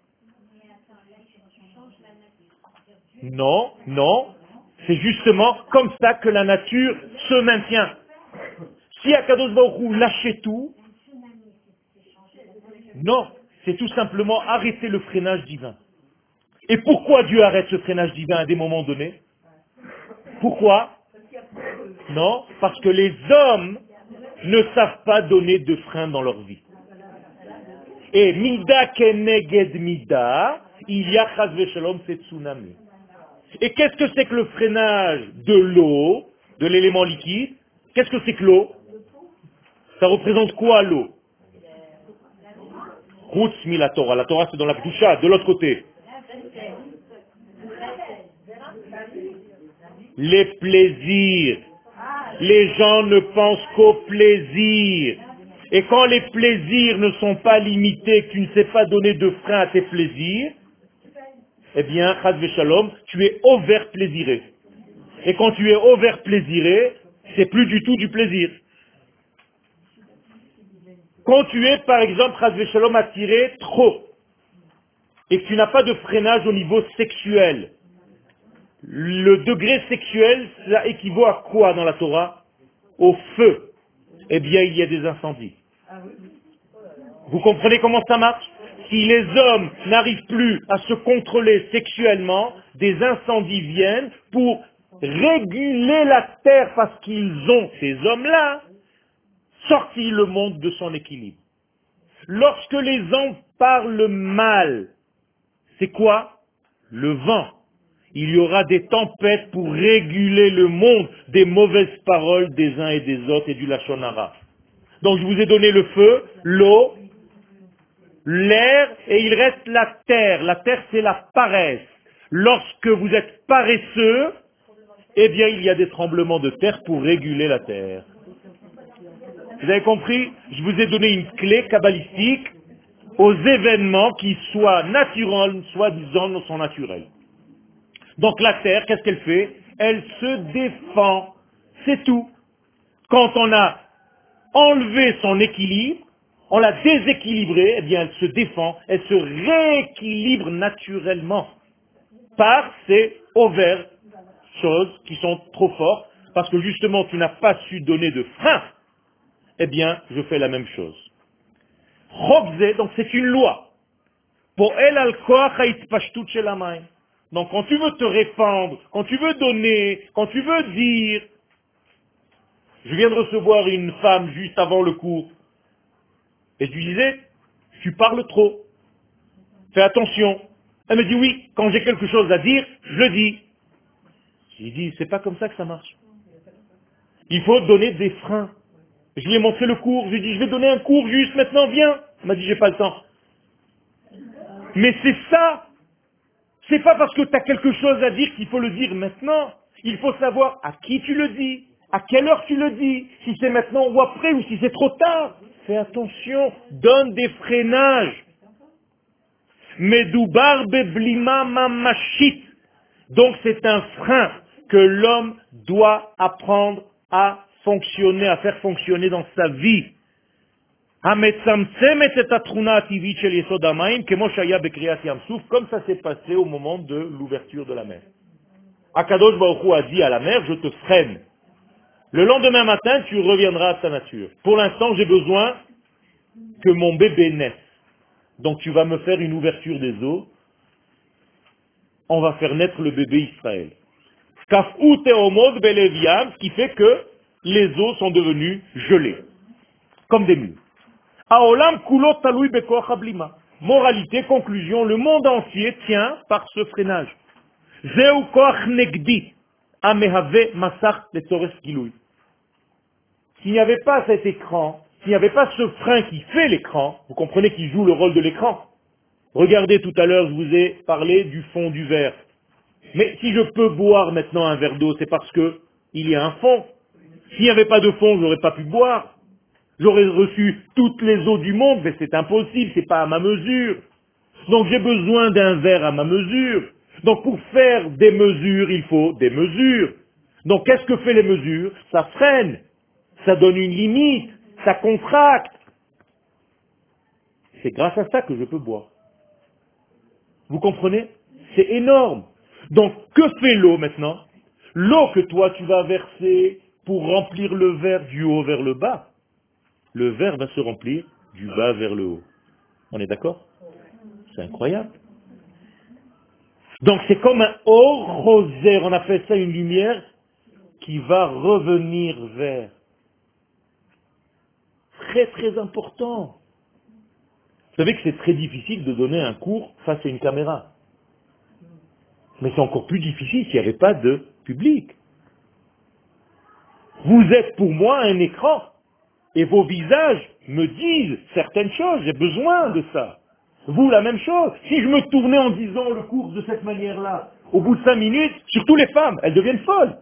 Non, non, c'est justement comme ça que la nature se maintient. Si Akadosh Baruch Hu lâchait tout, non, c'est tout simplement arrêter le freinage divin. Et pourquoi Dieu arrête ce freinage divin à des moments donnés? Pourquoi? Non, parce que les hommes ne savent pas donner de frein dans leur vie. Et mida keneged mida, il y a chas v'shalom ces tsunamis. Et qu'est-ce que c'est que le freinage de l'eau, de l'élément liquide? Qu'est-ce que c'est que l'eau? Ça représente quoi l'eau? Chutz mi la Torah. La Torah c'est dans la Kedusha, de l'autre côté. Les plaisirs. Les gens ne pensent qu'aux plaisirs. Et quand les plaisirs ne sont pas limités, que tu ne sais pas donner de frein à tes plaisirs, eh bien, chas v'shalom, tu es over-plaisiré. Et quand tu es over-plaisiré, c'est plus du tout du plaisir. Quand tu es, par exemple, chas v'shalom, attiré trop, et que tu n'as pas de freinage au niveau sexuel, le degré sexuel, ça équivaut à quoi dans la Torah? Au feu. Eh bien, il y a des incendies. Vous comprenez comment ça marche? Si les hommes n'arrivent plus à se contrôler sexuellement, des incendies viennent pour réguler la terre parce qu'ils ont, ces hommes-là, sorti le monde de son équilibre. Lorsque les hommes parlent mal, c'est quoi? Le vent. Il y aura des tempêtes pour réguler le monde des mauvaises paroles des uns et des autres et du lachon hara. Donc je vous ai donné le feu, l'eau, l'air, et il reste la terre. La terre, c'est la paresse. Lorsque vous êtes paresseux, eh bien, il y a des tremblements de terre pour réguler la terre. Vous avez compris? Je vous ai donné une clé kabbalistique aux événements qui soient naturels, soit disant sont naturels. Donc la terre, qu'est-ce qu'elle fait? Elle se défend. C'est tout. Quand on a enlevé son équilibre, on l'a déséquilibrée, eh bien elle se défend, elle se rééquilibre naturellement par ces ovaires, choses qui sont trop fortes, parce que justement tu n'as pas su donner de frein. Eh bien, je fais la même chose. Chokze, donc c'est une loi. Pour elle, al koach ha'itpashtut shel hamayim. Donc quand tu veux te répandre, quand tu veux donner, quand tu veux dire, je viens de recevoir une femme juste avant le cours, et je lui disais, tu parles trop, fais attention. Elle me dit oui, quand j'ai quelque chose à dire, je le dis. Je lui dis, c'est pas comme ça que ça marche. Il faut donner des freins. Je lui ai montré le cours, je lui ai dit, je vais donner un cours juste maintenant, viens. Elle m'a dit, j'ai pas le temps. Mais c'est ça. C'est pas parce que tu as quelque chose à dire qu'il faut le dire maintenant. Il faut savoir à qui tu le dis, à quelle heure tu le dis, si c'est maintenant ou après, ou si c'est trop tard. Fais attention, donne des freinages. Medoubar beblima mamashit. Donc c'est un frein que l'homme doit apprendre à fonctionner, à faire fonctionner dans sa vie. המצמצמת את התכונה הטבעית של יסוד המים, כמו שהיה בקריאת ים סוף, comme ça s'est passé au moment de l'ouverture de la mer. Akadosh Baruch Hu a dit à la mer, je te freine. Le lendemain matin, tu reviendras à ta nature. Pour l'instant, j'ai besoin que mon bébé naisse. Donc tu vas me faire une ouverture des eaux. On va faire naître le bébé Israël. Kaf'u te'omod belev yam, ce qui fait que les eaux sont devenues gelées, comme des murs. Haolam kulo talui bekoach hablima. Moralité, conclusion, le monde entier tient par ce freinage. Zeu koach negdi, amehave masach letzorech gilui. S'il n'y avait pas cet écran, s'il n'y avait pas ce frein qui fait l'écran, vous comprenez qu'il joue le rôle de l'écran. Regardez, tout à l'heure, je vous ai parlé du fond du verre. Mais si je peux boire maintenant un verre d'eau, c'est parce que il y a un fond. S'il n'y avait pas de fond, je n'aurais pas pu boire. J'aurais reçu toutes les eaux du monde, mais c'est impossible, c'est pas à ma mesure. Donc j'ai besoin d'un verre à ma mesure. Donc pour faire des mesures, il faut des mesures. Donc qu'est-ce que fait les mesures? Ça freine, ça donne une limite, ça contracte. C'est grâce à ça que je peux boire. Vous comprenez? C'est énorme. Donc que fait l'eau maintenant? L'eau que toi tu vas verser pour remplir le verre du haut vers le bas, le verre va se remplir du bas vers le haut. On est d'accord? C'est incroyable. Donc c'est comme un haut rosaire, on appelle ça une lumière qui va revenir vers. Très très important. Vous savez que c'est très difficile de donner un cours face à une caméra. Mais c'est encore plus difficile s'il n'y avait pas de public. Vous êtes pour moi un écran. Et vos visages me disent certaines choses, j'ai besoin de ça. Vous, la même chose. Si je me tournais en disant le cours de cette manière-là, au bout de cinq minutes, surtout les femmes, elles deviennent folles.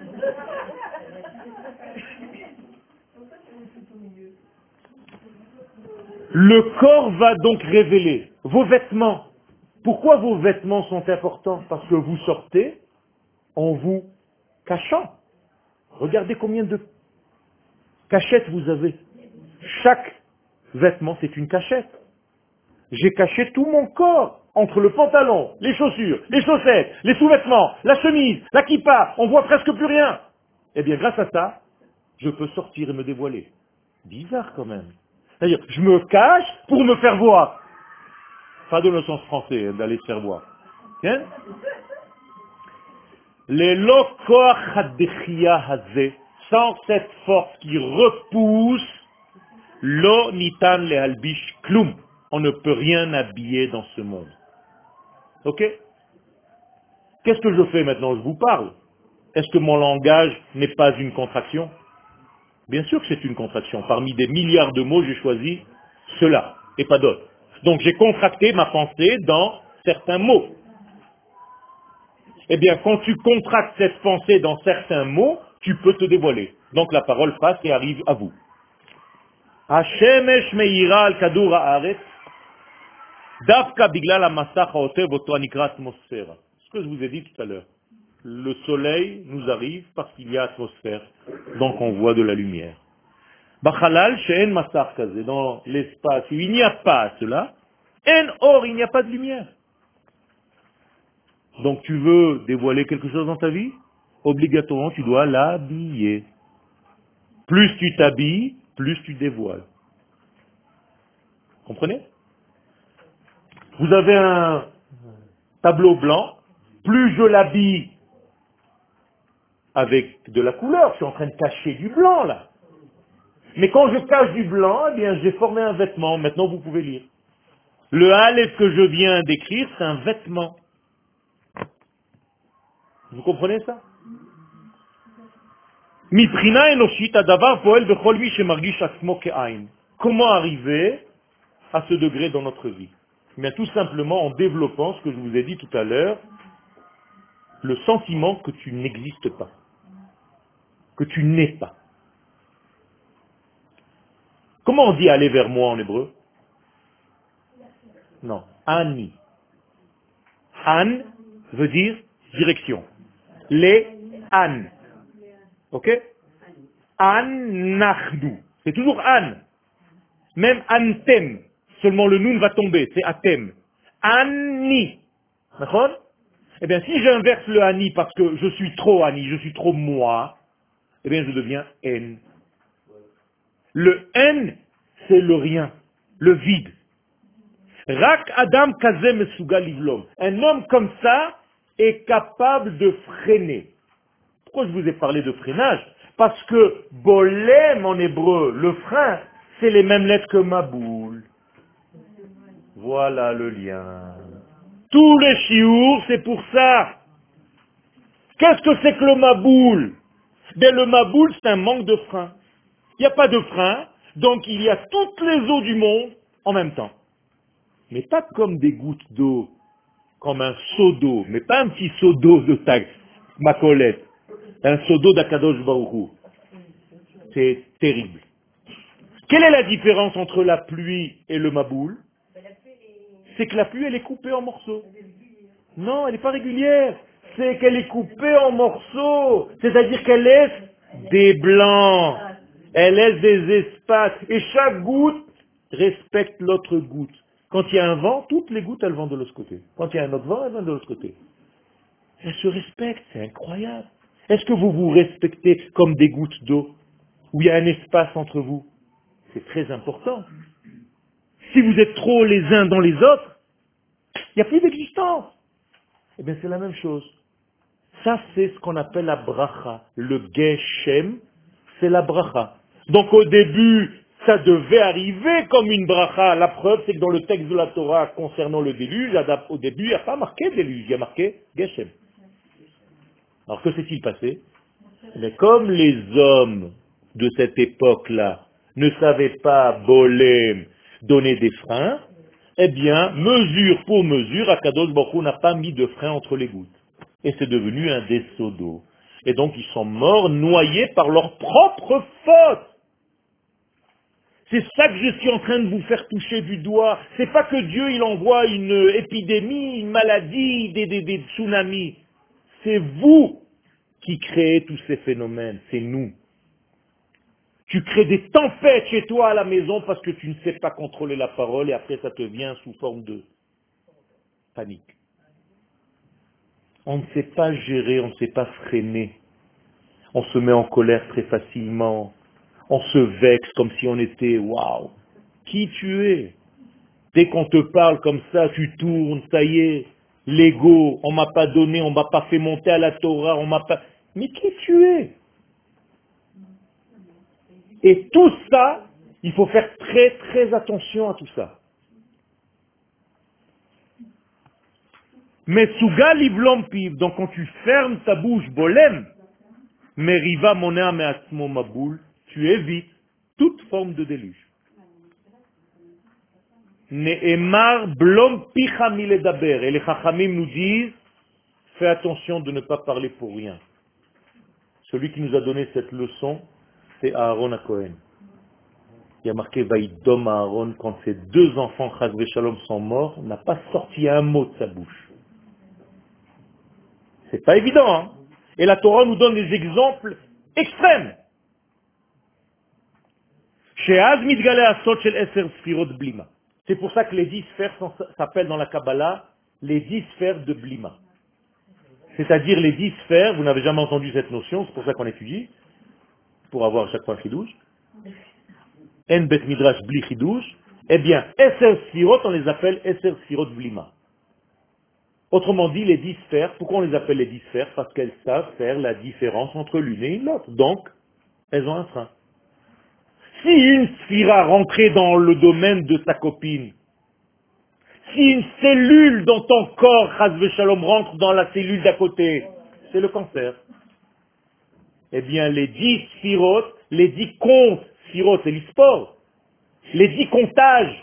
Le corps va donc révéler vos vêtements. Pourquoi vos vêtements sont importants? Parce que vous sortez en vous cachant. Regardez combien de cachettes vous avez. Chaque vêtement, c'est une cachette. J'ai caché tout mon corps entre le pantalon, les chaussures, les chaussettes, les sous-vêtements, la chemise, la kippa, on voit presque plus rien. Eh bien, grâce à ça, je peux sortir et me dévoiler. Bizarre quand même. C'est-à-dire, je me cache pour me faire voir. Pas dans le sens français, hein, d'aller se faire voir. Hein? Les lokoach hadechia hazeh, sans cette force qui repousse, lo nitan le halbish klum. On ne peut rien habiller dans ce monde. Ok? Qu'est-ce que je fais maintenant? Je vous parle. Est-ce que mon langage n'est pas une contraction? Bien sûr que c'est une contraction. Parmi des milliards de mots, j'ai choisi cela et pas d'autres. Donc j'ai contracté ma pensée dans certains mots. Eh bien, quand tu contractes cette pensée dans certains mots, tu peux te dévoiler. Donc la parole passe et arrive à vous. Hashemesh meira al kadur haaretz. Davka biglal hamasach haotev oto hanikra atmosphère. Ce que je vous ai dit tout à l'heure. Le soleil nous arrive parce qu'il y a atmosphère. Donc on voit de la lumière. Bachalal she'en masach kaze. Dans l'espace où il n'y a pas cela, en or, il n'y a pas de lumière. Donc tu veux dévoiler quelque chose dans ta vie? Obligatoirement, tu dois l'habiller. Plus tu t'habilles, plus tu dévoiles. Comprenez? Vous avez un tableau blanc, plus je l'habille avec de la couleur, je suis en train de cacher du blanc là. Mais quand je cache du blanc, eh bien j'ai formé un vêtement, maintenant vous pouvez lire. Le Aleph que je viens d'écrire, c'est un vêtement. Vous comprenez ça? Miprina enoshit adavar poel bechol mi shemargish atzmo ke'ain. Comment arriver à ce degré dans notre vie? Mais tout simplement en développant ce que je vous ai dit tout à l'heure, le sentiment que tu n'existes pas, que tu n'es pas. Comment on dit aller vers moi en hébreu? Non, ani. An veut dire direction. Les an. Ok? An nachdu. C'est toujours an. Même antem, seulement le nun va tomber, c'est atem. Ani. D'accord? Eh bien, si j'inverse le ani parce que je suis trop ani, je suis trop moi, eh bien, je deviens en. Le en, c'est le rien, le vide. Rak Adam Kaze Mesuga Livlom. Un homme comme ça est capable de freiner. Pourquoi je vous ai parlé de freinage? Parce que bolem en hébreu, le frein, c'est les mêmes lettres que Maboul. Voilà le lien. Tous les chiours, c'est pour ça. Qu'est-ce que c'est que le Maboul? Ben, le Maboul, c'est un manque de frein. Il n'y a pas de frein, donc il y a toutes les eaux du monde en même temps. Mais pas comme des gouttes d'eau, comme un seau d'eau, mais pas un petit seau d'eau de ta ma Colette, un seau d'eau d'Akadosh Baruch Hu. C'est terrible. Quelle est la différence entre la pluie et le Maboul? C'est que la pluie, elle est coupée en morceaux. Non, elle n'est pas régulière. C'est qu'elle est coupée en morceaux. C'est-à-dire qu'elle laisse des blancs. Elle laisse des espaces. Et chaque goutte respecte l'autre goutte. Quand il y a un vent, toutes les gouttes, elles vont de l'autre côté. Quand il y a un autre vent, elles vont de l'autre côté. Elles se respectent, c'est incroyable. Est-ce que vous vous respectez comme des gouttes d'eau, où il y a un espace entre vous? C'est très important. Si vous êtes trop les uns dans les autres, il n'y a plus d'existence. Eh bien, c'est la même chose. Ça, c'est ce qu'on appelle la bracha. Le geshem, c'est la bracha. Donc, au début, ça devait arriver comme une bracha. La preuve, c'est que dans le texte de la Torah concernant le déluge, au début, il n'y a pas marqué déluge, il y a marqué geshem. Alors, que s'est-il passé? Mais comme les hommes de cette époque-là ne savaient pas bolem, donner des freins, eh bien, mesure pour mesure, Akadosh Baruch Hu n'a pas mis de frein entre les gouttes. Et c'est devenu un dessaut d'eau. Et donc, ils sont morts, noyés par leur propre faute. C'est ça que je suis en train de vous faire toucher du doigt. C'est pas que Dieu, il envoie une épidémie, une maladie, des, des, des tsunamis. C'est vous qui créez tous ces phénomènes. C'est nous. Tu crées des tempêtes chez toi à la maison parce que tu ne sais pas contrôler la parole et après ça te vient sous forme de panique. On ne sait pas gérer, on ne sait pas freiner. On se met en colère très facilement. On se vexe comme si on était, waouh, qui tu es? Dès qu'on te parle comme ça, tu tournes, ça y est, l'ego, on m'a pas donné, on m'a pas fait monter à la Torah, on m'a pas... Mais qui tu es? Et tout ça, il faut faire très très attention à tout ça. Mais souga livlom piv, donc quand tu fermes ta bouche, bolem, meriva monea meatzmo maboul, tu évites toute forme de déluge. Ne'emar blom picha miledaber, et les chachamim nous disent, fais attention de ne pas parler pour rien. Celui qui nous a donné cette leçon, c'est Aaron HaKohen. Il y a marqué Vaïdom Aaron, quand ses deux enfants, Chas Shalom, sont morts, n'a pas sorti un mot de sa bouche. C'est pas évident, hein? Et la Torah nous donne des exemples extrêmes. Sheaz mitgale asot shel eser sfirot blima. C'est pour ça que les dix sphères s'appellent dans la Kabbalah les dix sphères de blima. C'est-à-dire les dix sphères, vous n'avez jamais entendu cette notion, c'est pour ça qu'on étudie, pour avoir à chaque fois un chidouche. En bet midrash bli chidouche. Eh bien, eser sfirot, on les appelle eser sfirot blima. Autrement dit, les dix sphères, pourquoi on les appelle les dix sphères? Parce qu'elles savent faire la différence entre l'une et l'autre. Donc, elles ont un frein. Si une sphira rentrait dans le domaine de ta copine, si une cellule dans ton corps, Chas Shalom, rentre dans la cellule d'à côté, c'est le cancer. Eh bien, les dix sphirotes, les dix comptes, sphirotes, c'est l'e-sport, les dix comptages,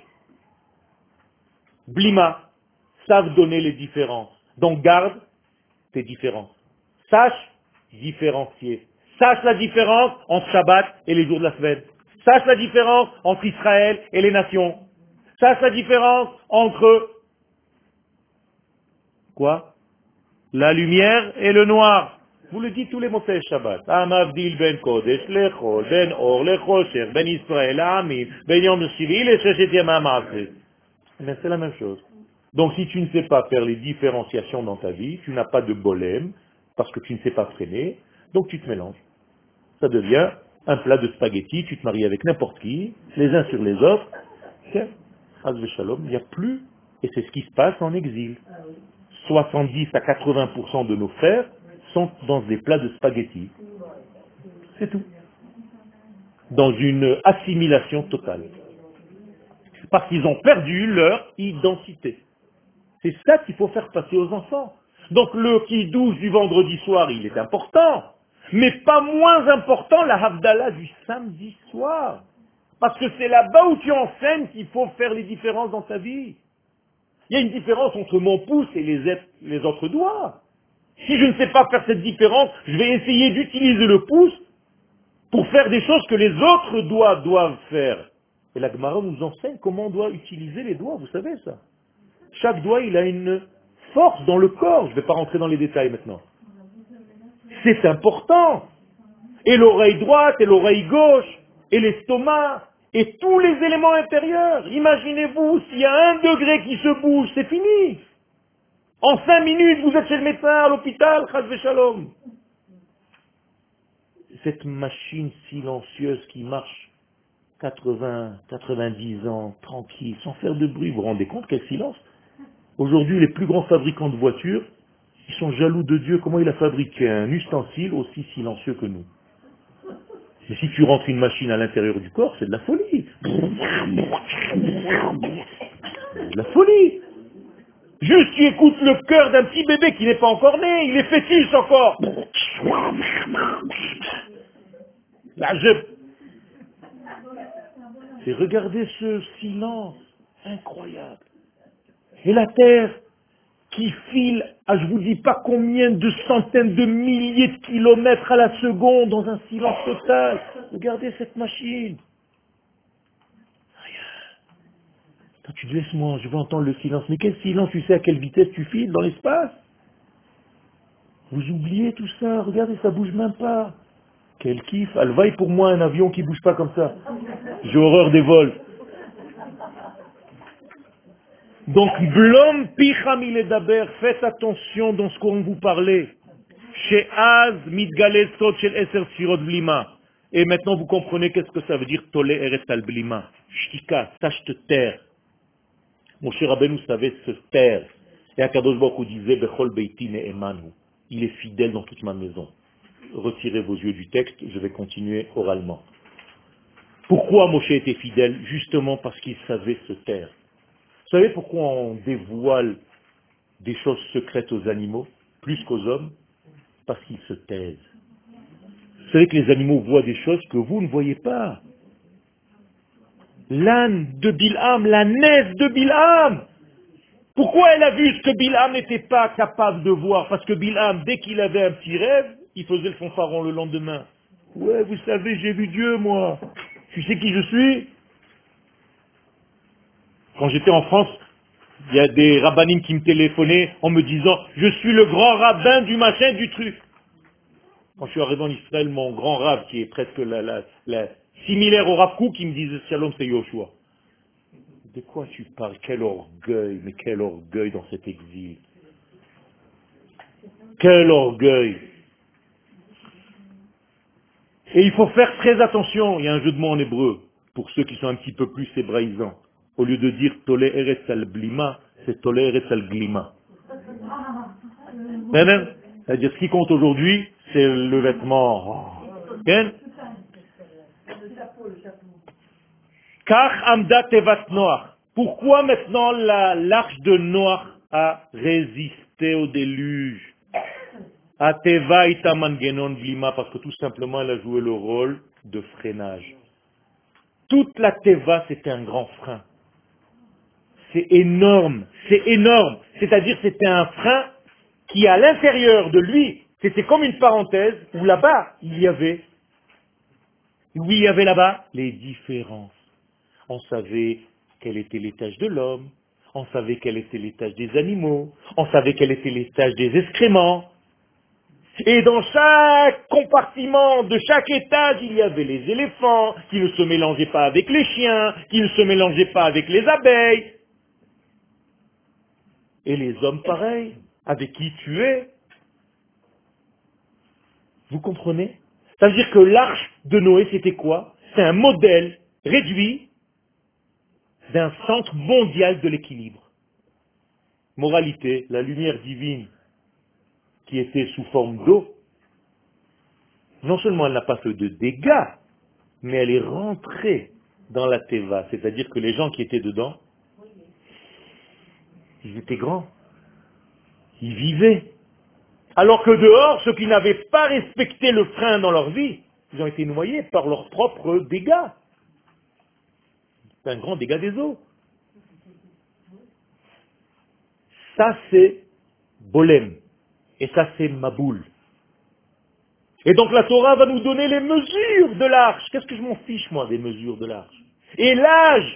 blima, savent donner les différences. Donc garde tes différences. Sache différencier. Sache la différence entre Shabbat et les jours de la semaine. Sache la différence entre Israël et les nations. Sache la différence entre quoi? La lumière et le noir. Vous le dites tous les mots Shabbat. Amavdil ben Kodesh lechol, ben Or lechosher, ben Israël, Amim, ben Yom Shivil et Shechet Yamam Aseh. Mais c'est la même chose. Donc si tu ne sais pas faire les différenciations dans ta vie, tu n'as pas de bolème, parce que tu ne sais pas freiner, donc tu te mélanges. Ça devient un plat de spaghettis, tu te maries avec n'importe qui, les uns sur les autres. Tiens, Hazve Shalom, il n'y a plus, et c'est ce qui se passe en exil. soixante-dix à quatre-vingts pour cent de nos frères sont dans des plats de spaghettis. C'est tout. Dans une assimilation totale. Parce qu'ils ont perdu leur identité. C'est ça qu'il faut faire passer aux enfants. Donc le qui douze du vendredi soir, il est important. Mais pas moins important la Havdalah du samedi soir. Parce que c'est là-bas où tu enseignes qu'il faut faire les différences dans ta vie. Il y a une différence entre mon pouce et les, êtres- les autres doigts. Si je ne sais pas faire cette différence, je vais essayer d'utiliser le pouce pour faire des choses que les autres doigts doivent faire. Et la Gemara nous enseigne comment on doit utiliser les doigts, vous savez ça. Chaque doigt, il a une force dans le corps. Je ne vais pas rentrer dans les détails maintenant. C'est important. Et l'oreille droite, et l'oreille gauche, et l'estomac, et tous les éléments intérieurs. Imaginez-vous, s'il y a un degré qui se bouge, c'est fini. En cinq minutes, vous êtes chez le médecin, à l'hôpital, chas shalom. Cette machine silencieuse qui marche quatre-vingts, quatre-vingt-dix ans, tranquille, sans faire de bruit, vous vous rendez compte quel silence? Aujourd'hui, les plus grands fabricants de voitures, ils sont jaloux de Dieu, comment il a fabriqué un ustensile aussi silencieux que nous. Mais si tu rentres une machine à l'intérieur du corps, c'est de la folie. De la folie. Juste tu écoutes le cœur d'un petit bébé qui n'est pas encore né, il est fœtus encore. Là, je... Et regardez ce silence incroyable. Et la terre qui file à je vous dis pas combien de centaines de milliers de kilomètres à la seconde dans un silence total. Regardez cette machine. Quand tu dis laisse-moi, je veux entendre le silence. Mais quel silence? Tu sais à quelle vitesse tu files dans l'espace? Vous oubliez tout ça. Regardez, ça bouge même pas. Quel kiff. Alvaï pour moi un avion qui bouge pas comme ça. J'ai horreur des vols. Donc, blom picham il est d'abord, faites attention dans ce qu'on vous parlait. Chez Az, mitgale sot shel eser sfirot blima. Et maintenant, vous comprenez qu'est-ce que ça veut dire tole eretz al blima. Shtika, sache te taire. Mon cher Rabbeinu savait se taire. Et Akadosh Baruch Hu disait, Bechol beiti ne'emanu. Il est fidèle dans toute ma maison. Retirez vos yeux du texte, je vais continuer oralement. Pourquoi Moshe était fidèle? Justement parce qu'il savait se taire. Vous savez pourquoi on dévoile des choses secrètes aux animaux, plus qu'aux hommes? Parce qu'ils se taisent. Vous savez que les animaux voient des choses que vous ne voyez pas. L'âne de Bilham, la nef de Bilham. Pourquoi elle a vu ce que Bilham n'était pas capable de voir? Parce que Bilham, dès qu'il avait un petit rêve, il faisait le fanfaron le lendemain. Ouais, vous savez, j'ai vu Dieu, moi. Tu sais qui je suis? Quand j'étais en France, il y a des rabbinim qui me téléphonaient en me disant « Je suis le grand rabbin du machin, du truc ». Quand je suis arrivé en Israël, mon grand rab, qui est presque la, la, la, similaire au Rav Kook, qui me disait « Shalom, c'est Yoshua ». De quoi tu parles? Quel orgueil, mais quel orgueil dans cet exil. Quel orgueil. Et il faut faire très attention, il y a un jeu de mots en hébreu, pour ceux qui sont un petit peu plus hébraïsants. Au lieu de dire Tole Eretz al Blima, c'est Tole Eretz al Glima. C'est-à-dire ce qui compte aujourd'hui, c'est le vêtement. Kach amda tevat Noach. Pourquoi maintenant la, l'arche de Noach a résisté au déluge? A teva ita mangenon blima, parce que tout simplement elle a joué le rôle de freinage. Toute la teva c'était un grand frein. C'est énorme, c'est énorme. C'est-à-dire c'était un frein qui à l'intérieur de lui, c'était comme une parenthèse où là-bas il y avait, où il y avait là-bas les différences. On savait quel était l'étage de l'homme, on savait quel était l'étage des animaux, on savait quel était l'étage des excréments. Et dans chaque compartiment de chaque étage, il y avait les éléphants qui ne se mélangeaient pas avec les chiens, qui ne se mélangeaient pas avec les abeilles. Et les hommes pareils, avec qui tu es. Vous comprenez? C'est-à-dire que l'arche de Noé, c'était quoi? C'est un modèle réduit d'un centre mondial de l'équilibre. Moralité, la lumière divine qui était sous forme d'eau, non seulement elle n'a pas fait de dégâts, mais elle est rentrée dans la Teva. C'est-à-dire que les gens qui étaient dedans, ils étaient grands, ils vivaient. Alors que dehors, ceux qui n'avaient pas respecté le frein dans leur vie, ils ont été noyés par leurs propres dégâts. C'est un grand dégât des eaux. Ça, c'est Bolem. Et ça, c'est Maboul. Et donc la Torah va nous donner les mesures de l'arche. Qu'est-ce que je m'en fiche, moi, des mesures de l'arche? Et l'âge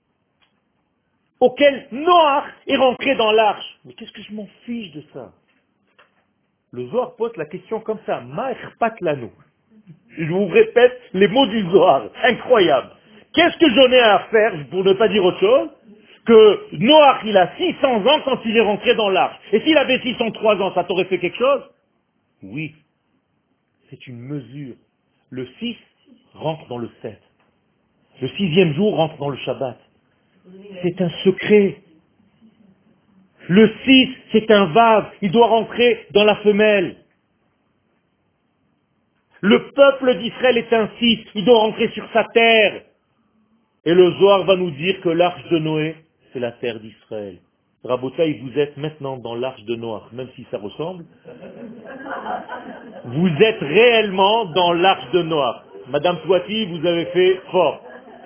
auquel Noach est rentré dans l'arche. Mais qu'est-ce que je m'en fiche de ça? Le Zohar pose la question comme ça. Ma erpat lanu. Je vous répète les mots du Zohar. Incroyable. Qu'est-ce que j'en ai à faire, pour ne pas dire autre chose, que Noach, il a six cents ans quand il est rentré dans l'arche. Et s'il avait six cent trois ans, ça t'aurait fait quelque chose? Oui. C'est une mesure. Le six rentre dans le sept. Le sixième jour rentre dans le Shabbat. C'est un secret. Le six, c'est un vav. Il doit rentrer dans la femelle. Le peuple d'Israël est un six. Il doit rentrer sur sa terre. Et le Zohar va nous dire que l'arche de Noé, c'est la terre d'Israël. Rabotaï, vous êtes maintenant dans l'arche de Noé, même si ça ressemble. Vous êtes réellement dans l'arche de Noé. Madame Touati, vous avez fait fort.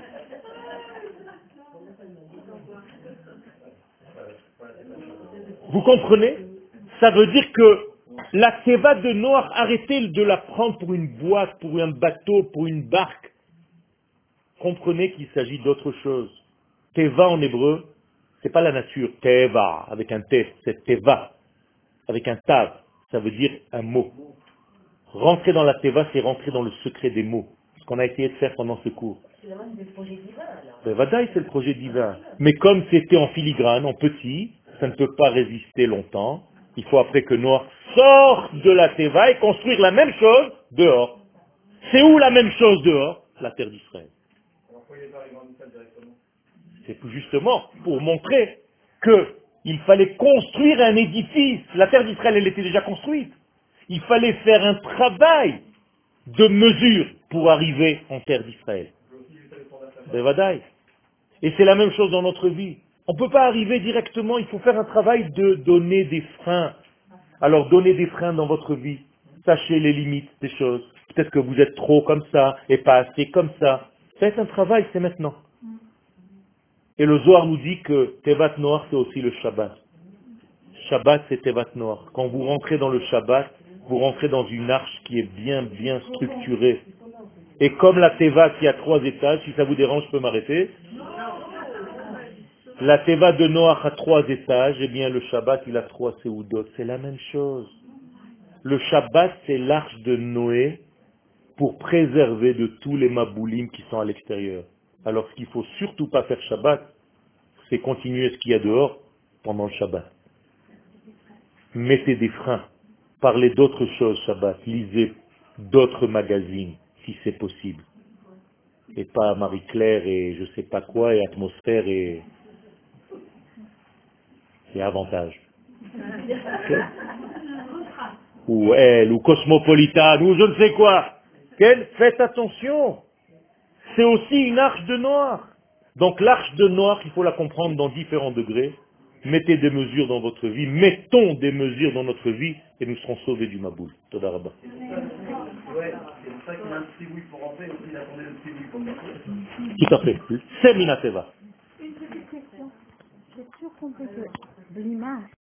Vous comprenez? Ça veut dire que la teva de Noach, arrêtez de la prendre pour une boîte, pour un bateau, pour une barque. Comprenez qu'il s'agit d'autre chose. Teva en hébreu, c'est pas la nature. Teva, avec un T, c'est Teva, avec un Tav. Ça veut dire un mot. Rentrer dans la Teva, c'est rentrer dans le secret des mots. Ce qu'on a essayé de faire pendant ce cours. C'est le projet divin, alors. Vadaï, c'est le projet divin. Mais comme c'était en filigrane, en petit, ça ne peut pas résister longtemps. Il faut après que Noah sorte de la Teva et construire la même chose dehors. C'est où la même chose dehors? La terre d'Israël. C'est justement pour montrer qu'il fallait construire un édifice. La terre d'Israël, elle était déjà construite. Il fallait faire un travail de mesure pour arriver en terre d'Israël. Bevadaï. Et c'est la même chose dans notre vie. On ne peut pas arriver directement, il faut faire un travail de donner des freins. Alors donnez des freins dans votre vie. Sachez les limites des choses. Peut-être que vous êtes trop comme ça et pas assez comme ça. Faites un travail, c'est maintenant. Et le Zohar nous dit que Tevat Noach, c'est aussi le Shabbat. Shabbat, c'est Tevat Noach. Quand vous rentrez dans le Shabbat, vous rentrez dans une arche qui est bien, bien structurée. Et comme la Teva qui a trois étages, si ça vous dérange, je peux m'arrêter. La Teva de Noach a trois étages, et bien le Shabbat, il a trois séoudot. C'est la même chose. Le Shabbat, c'est l'arche de Noé pour préserver de tous les maboulim qui sont à l'extérieur. Alors ce qu'il ne faut surtout pas faire Shabbat, c'est continuer ce qu'il y a dehors pendant le Shabbat. Mettez des freins. Parlez d'autres choses Shabbat. Lisez d'autres magazines, si c'est possible. Et pas Marie-Claire et je sais pas quoi, et atmosphère et, et avantage. Okay? Ou elle, ou cosmopolitane, ou je ne sais quoi. Okay? Faites attention. C'est aussi une arche de Noach. Donc l'arche de Noach, il faut la comprendre dans différents degrés. Mettez des mesures dans votre vie, mettons des mesures dans notre vie, et nous serons sauvés du Maboul. Toda Rabba. Ouais, c'est pour ça qu'il y a un petit oui pour rentrer, aussi il attendait le petit oui pour sortir. Tout à fait. C'est Minateva. Une petite question. C'est sûr qu'on peut que l'image